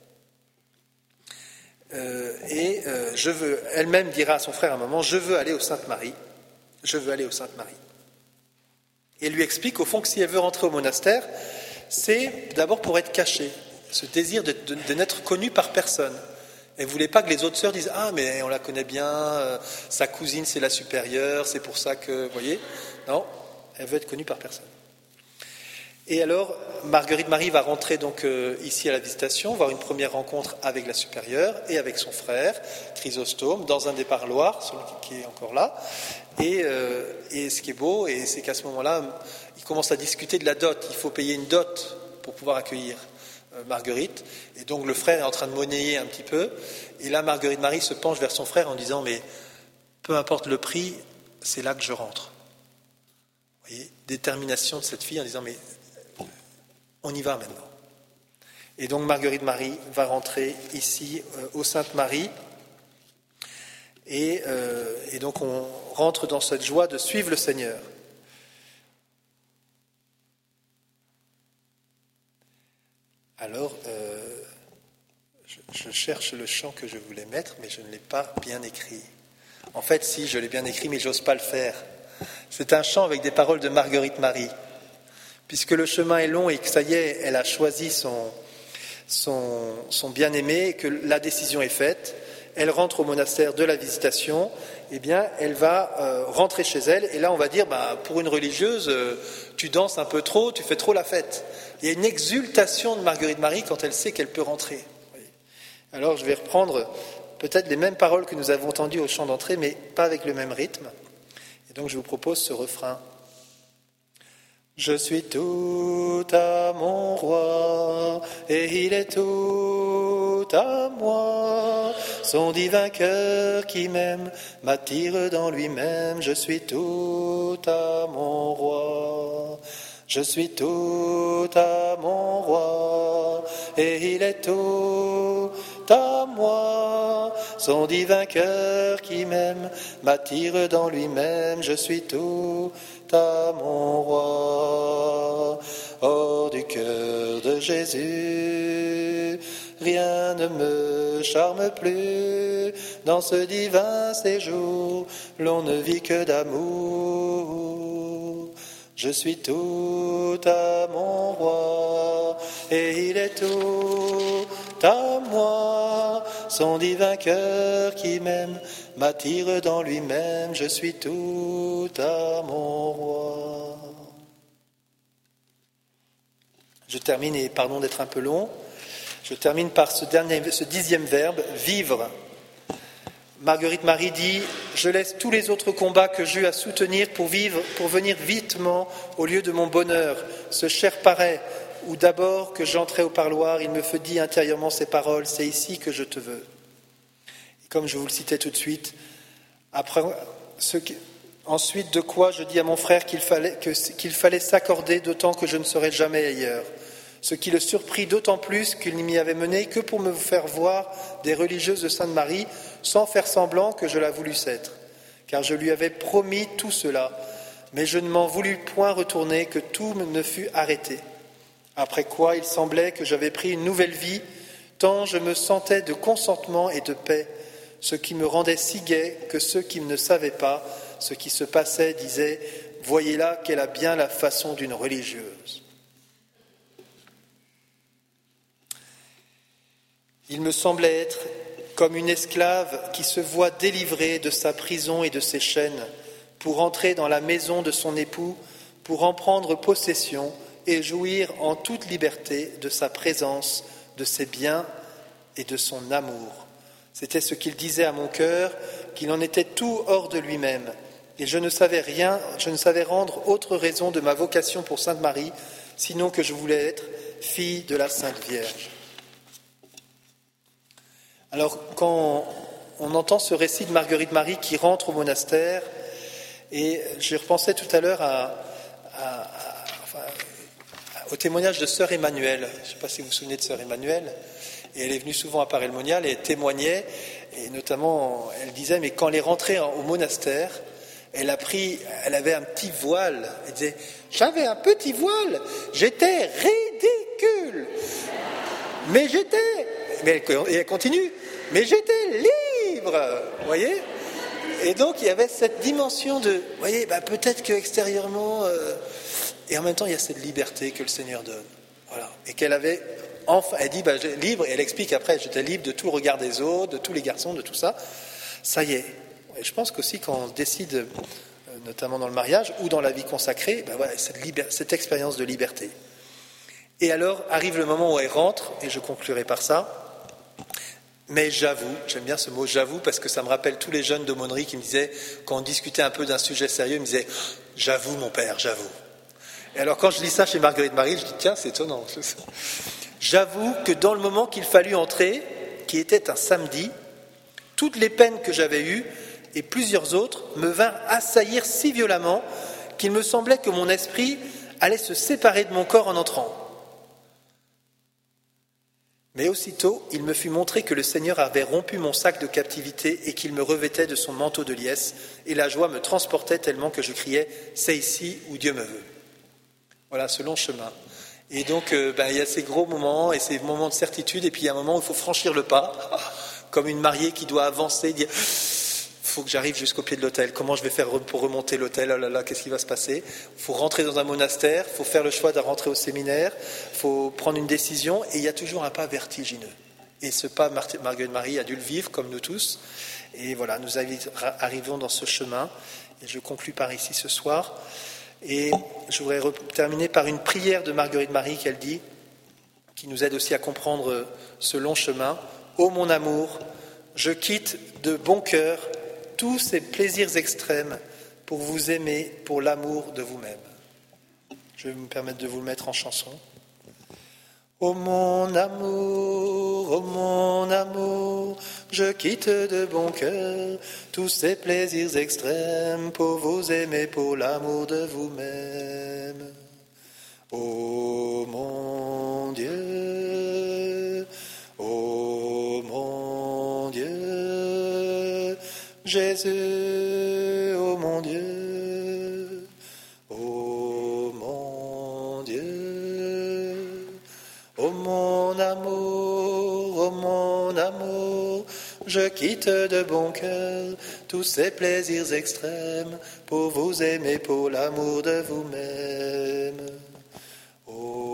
Euh, et euh, je veux, elle-même dira à son frère à un moment je veux aller au Sainte-Marie, je veux aller au Sainte-Marie. Et elle lui explique au fond que si elle veut rentrer au monastère, c'est d'abord pour être cachée. Ce désir de, de, de n'être connue par personne. Elle ne voulait pas que les autres sœurs disent « Ah, mais on la connaît bien, euh, sa cousine c'est la supérieure, c'est pour ça que... » Vous voyez ? Non, elle veut être connue par personne. Et alors, Marguerite Marie va rentrer donc euh, ici à la Visitation, voir une première rencontre avec la supérieure et avec son frère, Chrysostome, dans un des parloirs, celui qui est encore là. Et, euh, et ce qui est beau, et c'est qu'à ce moment-là, ils commencent à discuter de la dot. Il faut payer une dot pour pouvoir accueillir Marguerite, et donc le frère est en train de monnayer un petit peu, et là Marguerite Marie se penche vers son frère en disant mais peu importe le prix, c'est là que je rentre. Vous voyez, détermination de cette fille en disant mais on y va maintenant. Et donc Marguerite Marie va rentrer ici euh, au Sainte-Marie, et, euh, et donc on rentre dans cette joie de suivre le Seigneur. Alors, euh, je, je cherche le chant que je voulais mettre, mais je ne l'ai pas bien écrit. En fait, si, je l'ai bien écrit, mais j'ose pas le faire. C'est un chant avec des paroles de Marguerite Marie. Puisque le chemin est long et que ça y est, elle a choisi son, son, son bien-aimé, et que la décision est faite, elle rentre au monastère de la Visitation, eh bien, elle va euh, rentrer chez elle. Et là, on va dire, bah, pour une religieuse, euh, tu danses un peu trop, tu fais trop la fête. Il y a une exultation de Marguerite Marie quand elle sait qu'elle peut rentrer. Alors je vais reprendre peut-être les mêmes paroles que nous avons entendues au chant d'entrée, mais pas avec le même rythme. Et donc je vous propose ce refrain. Je suis tout à mon roi, et il est tout à moi. Son divin cœur qui m'aime m'attire dans lui-même. Je suis tout à mon roi. Je suis tout à mon roi, et il est tout à moi. Son divin cœur qui m'aime m'attire dans lui-même. Je suis tout à mon roi. Hors du cœur de Jésus, rien ne me charme plus. Dans ce divin séjour, l'on ne vit que d'amour. Je suis tout à mon roi, et il est tout à moi. Son divin cœur qui m'aime m'attire dans lui-même. Je suis tout à mon roi. Je termine, et pardon d'être un peu long, je termine par ce, dernier, ce dixième verbe, vivre. Marguerite Marie dit « Je laisse tous les autres combats que j'eus à soutenir pour, vivre, pour venir vitement au lieu de mon bonheur, ce cher parais, où d'abord que j'entrais au parloir, il me fut dit intérieurement ces paroles, c'est ici que je te veux. » Et comme je vous le citais tout de suite, après, ce qui, ensuite de quoi je dis à mon frère qu'il fallait, que, qu'il fallait s'accorder, d'autant que je ne serais jamais ailleurs. Ce qui le surprit d'autant plus qu'il ne m'y avait mené que pour me faire voir des religieuses de Sainte-Marie, sans faire semblant que je la voulusse être. Car je lui avais promis tout cela, mais je ne m'en voulus point retourner, que tout ne fût arrêté. Après quoi il semblait que j'avais pris une nouvelle vie, tant je me sentais de consentement et de paix, ce qui me rendait si gai que ceux qui ne savaient pas ce qui se passait disaient « Voyez là qu'elle a bien la façon d'une religieuse ». Il me semblait être comme une esclave qui se voit délivrée de sa prison et de ses chaînes pour entrer dans la maison de son époux, pour en prendre possession et jouir en toute liberté de sa présence, de ses biens et de son amour. C'était ce qu'il disait à mon cœur, qu'il en était tout hors de lui-même. Et je ne savais rien, je ne savais rendre autre raison de ma vocation pour Sainte Marie, sinon que je voulais être fille de la Sainte Vierge. Alors, quand on entend ce récit de Marguerite Marie qui rentre au monastère, et j'y repensais tout à l'heure à, à, à, enfin, au témoignage de Sœur Emmanuelle. Je ne sais pas si vous vous souvenez de Sœur Emmanuelle, et elle est venue souvent à Paray-le-Monial et elle témoignait, et notamment, elle disait, mais quand elle est rentrée au monastère, elle a pris, elle avait un petit voile, elle disait, j'avais un petit voile, j'étais ridicule, mais j'étais... Mais elle, et elle continue, mais j'étais libre, vous voyez. Et donc il y avait cette dimension de, vous voyez, bah, peut-être qu'extérieurement, euh, et en même temps il y a cette liberté que le Seigneur donne, voilà. Et qu'elle avait, enfin, elle dit, bah, j'ai libre, et elle explique après, j'étais libre de tout le regard des autres, de tous les garçons, de tout ça. Ça y est. Et je pense qu'aussi quand on décide, euh, notamment dans le mariage ou dans la vie consacrée, bah, voilà, cette, liber- cette expérience de liberté. Et alors arrive le moment où elle rentre, et je conclurai par ça. Mais j'avoue, j'aime bien ce mot j'avoue parce que ça me rappelle tous les jeunes d'aumônerie qui me disaient, quand on discutait un peu d'un sujet sérieux, ils me disaient « j'avoue mon père, j'avoue ». Et alors quand je lis ça chez Marguerite Marie, je dis tiens, c'est étonnant. J'avoue que dans le moment qu'il fallut entrer, qui était un samedi, toutes les peines que j'avais eues et plusieurs autres me vinrent assaillir si violemment qu'il me semblait que mon esprit allait se séparer de mon corps en entrant. Mais aussitôt, il me fut montré que le Seigneur avait rompu mon sac de captivité et qu'il me revêtait de son manteau de liesse, et la joie me transportait tellement que je criais « c'est ici où Dieu me veut ». Voilà, ce long chemin. Et donc, euh, ben, il y a ces gros moments et ces moments de certitude, et puis il y a un moment où il faut franchir le pas, comme une mariée qui doit avancer, dire « il faut que j'arrive jusqu'au pied de l'autel, comment je vais faire pour remonter l'autel, oh là là, qu'est-ce qui va se passer ?» Il faut rentrer dans un monastère, il faut faire le choix de rentrer au séminaire, il faut prendre une décision, et il y a toujours un pas vertigineux. Et ce pas, Marguerite Marie a dû le vivre, comme nous tous. Et voilà, nous arrivons dans ce chemin, et je conclus par ici ce soir. Et je voudrais terminer par une prière de Marguerite Marie qu'elle dit, qui nous aide aussi à comprendre ce long chemin. « Ô mon amour, je quitte de bon cœur tous ces plaisirs extrêmes pour vous aimer pour l'amour de vous-même. » Je vais me permettre de vous le mettre en chanson. Ô mon amour, ô mon amour, je quitte de bon cœur tous ces plaisirs extrêmes pour vous aimer pour l'amour de vous-même. Ô mon Dieu, ô mon Dieu, Jésus, ô mon Dieu, ô mon Dieu, ô mon amour, ô mon amour, je quitte de bon cœur tous ces plaisirs extrêmes pour vous aimer pour l'amour de vous-même. Ô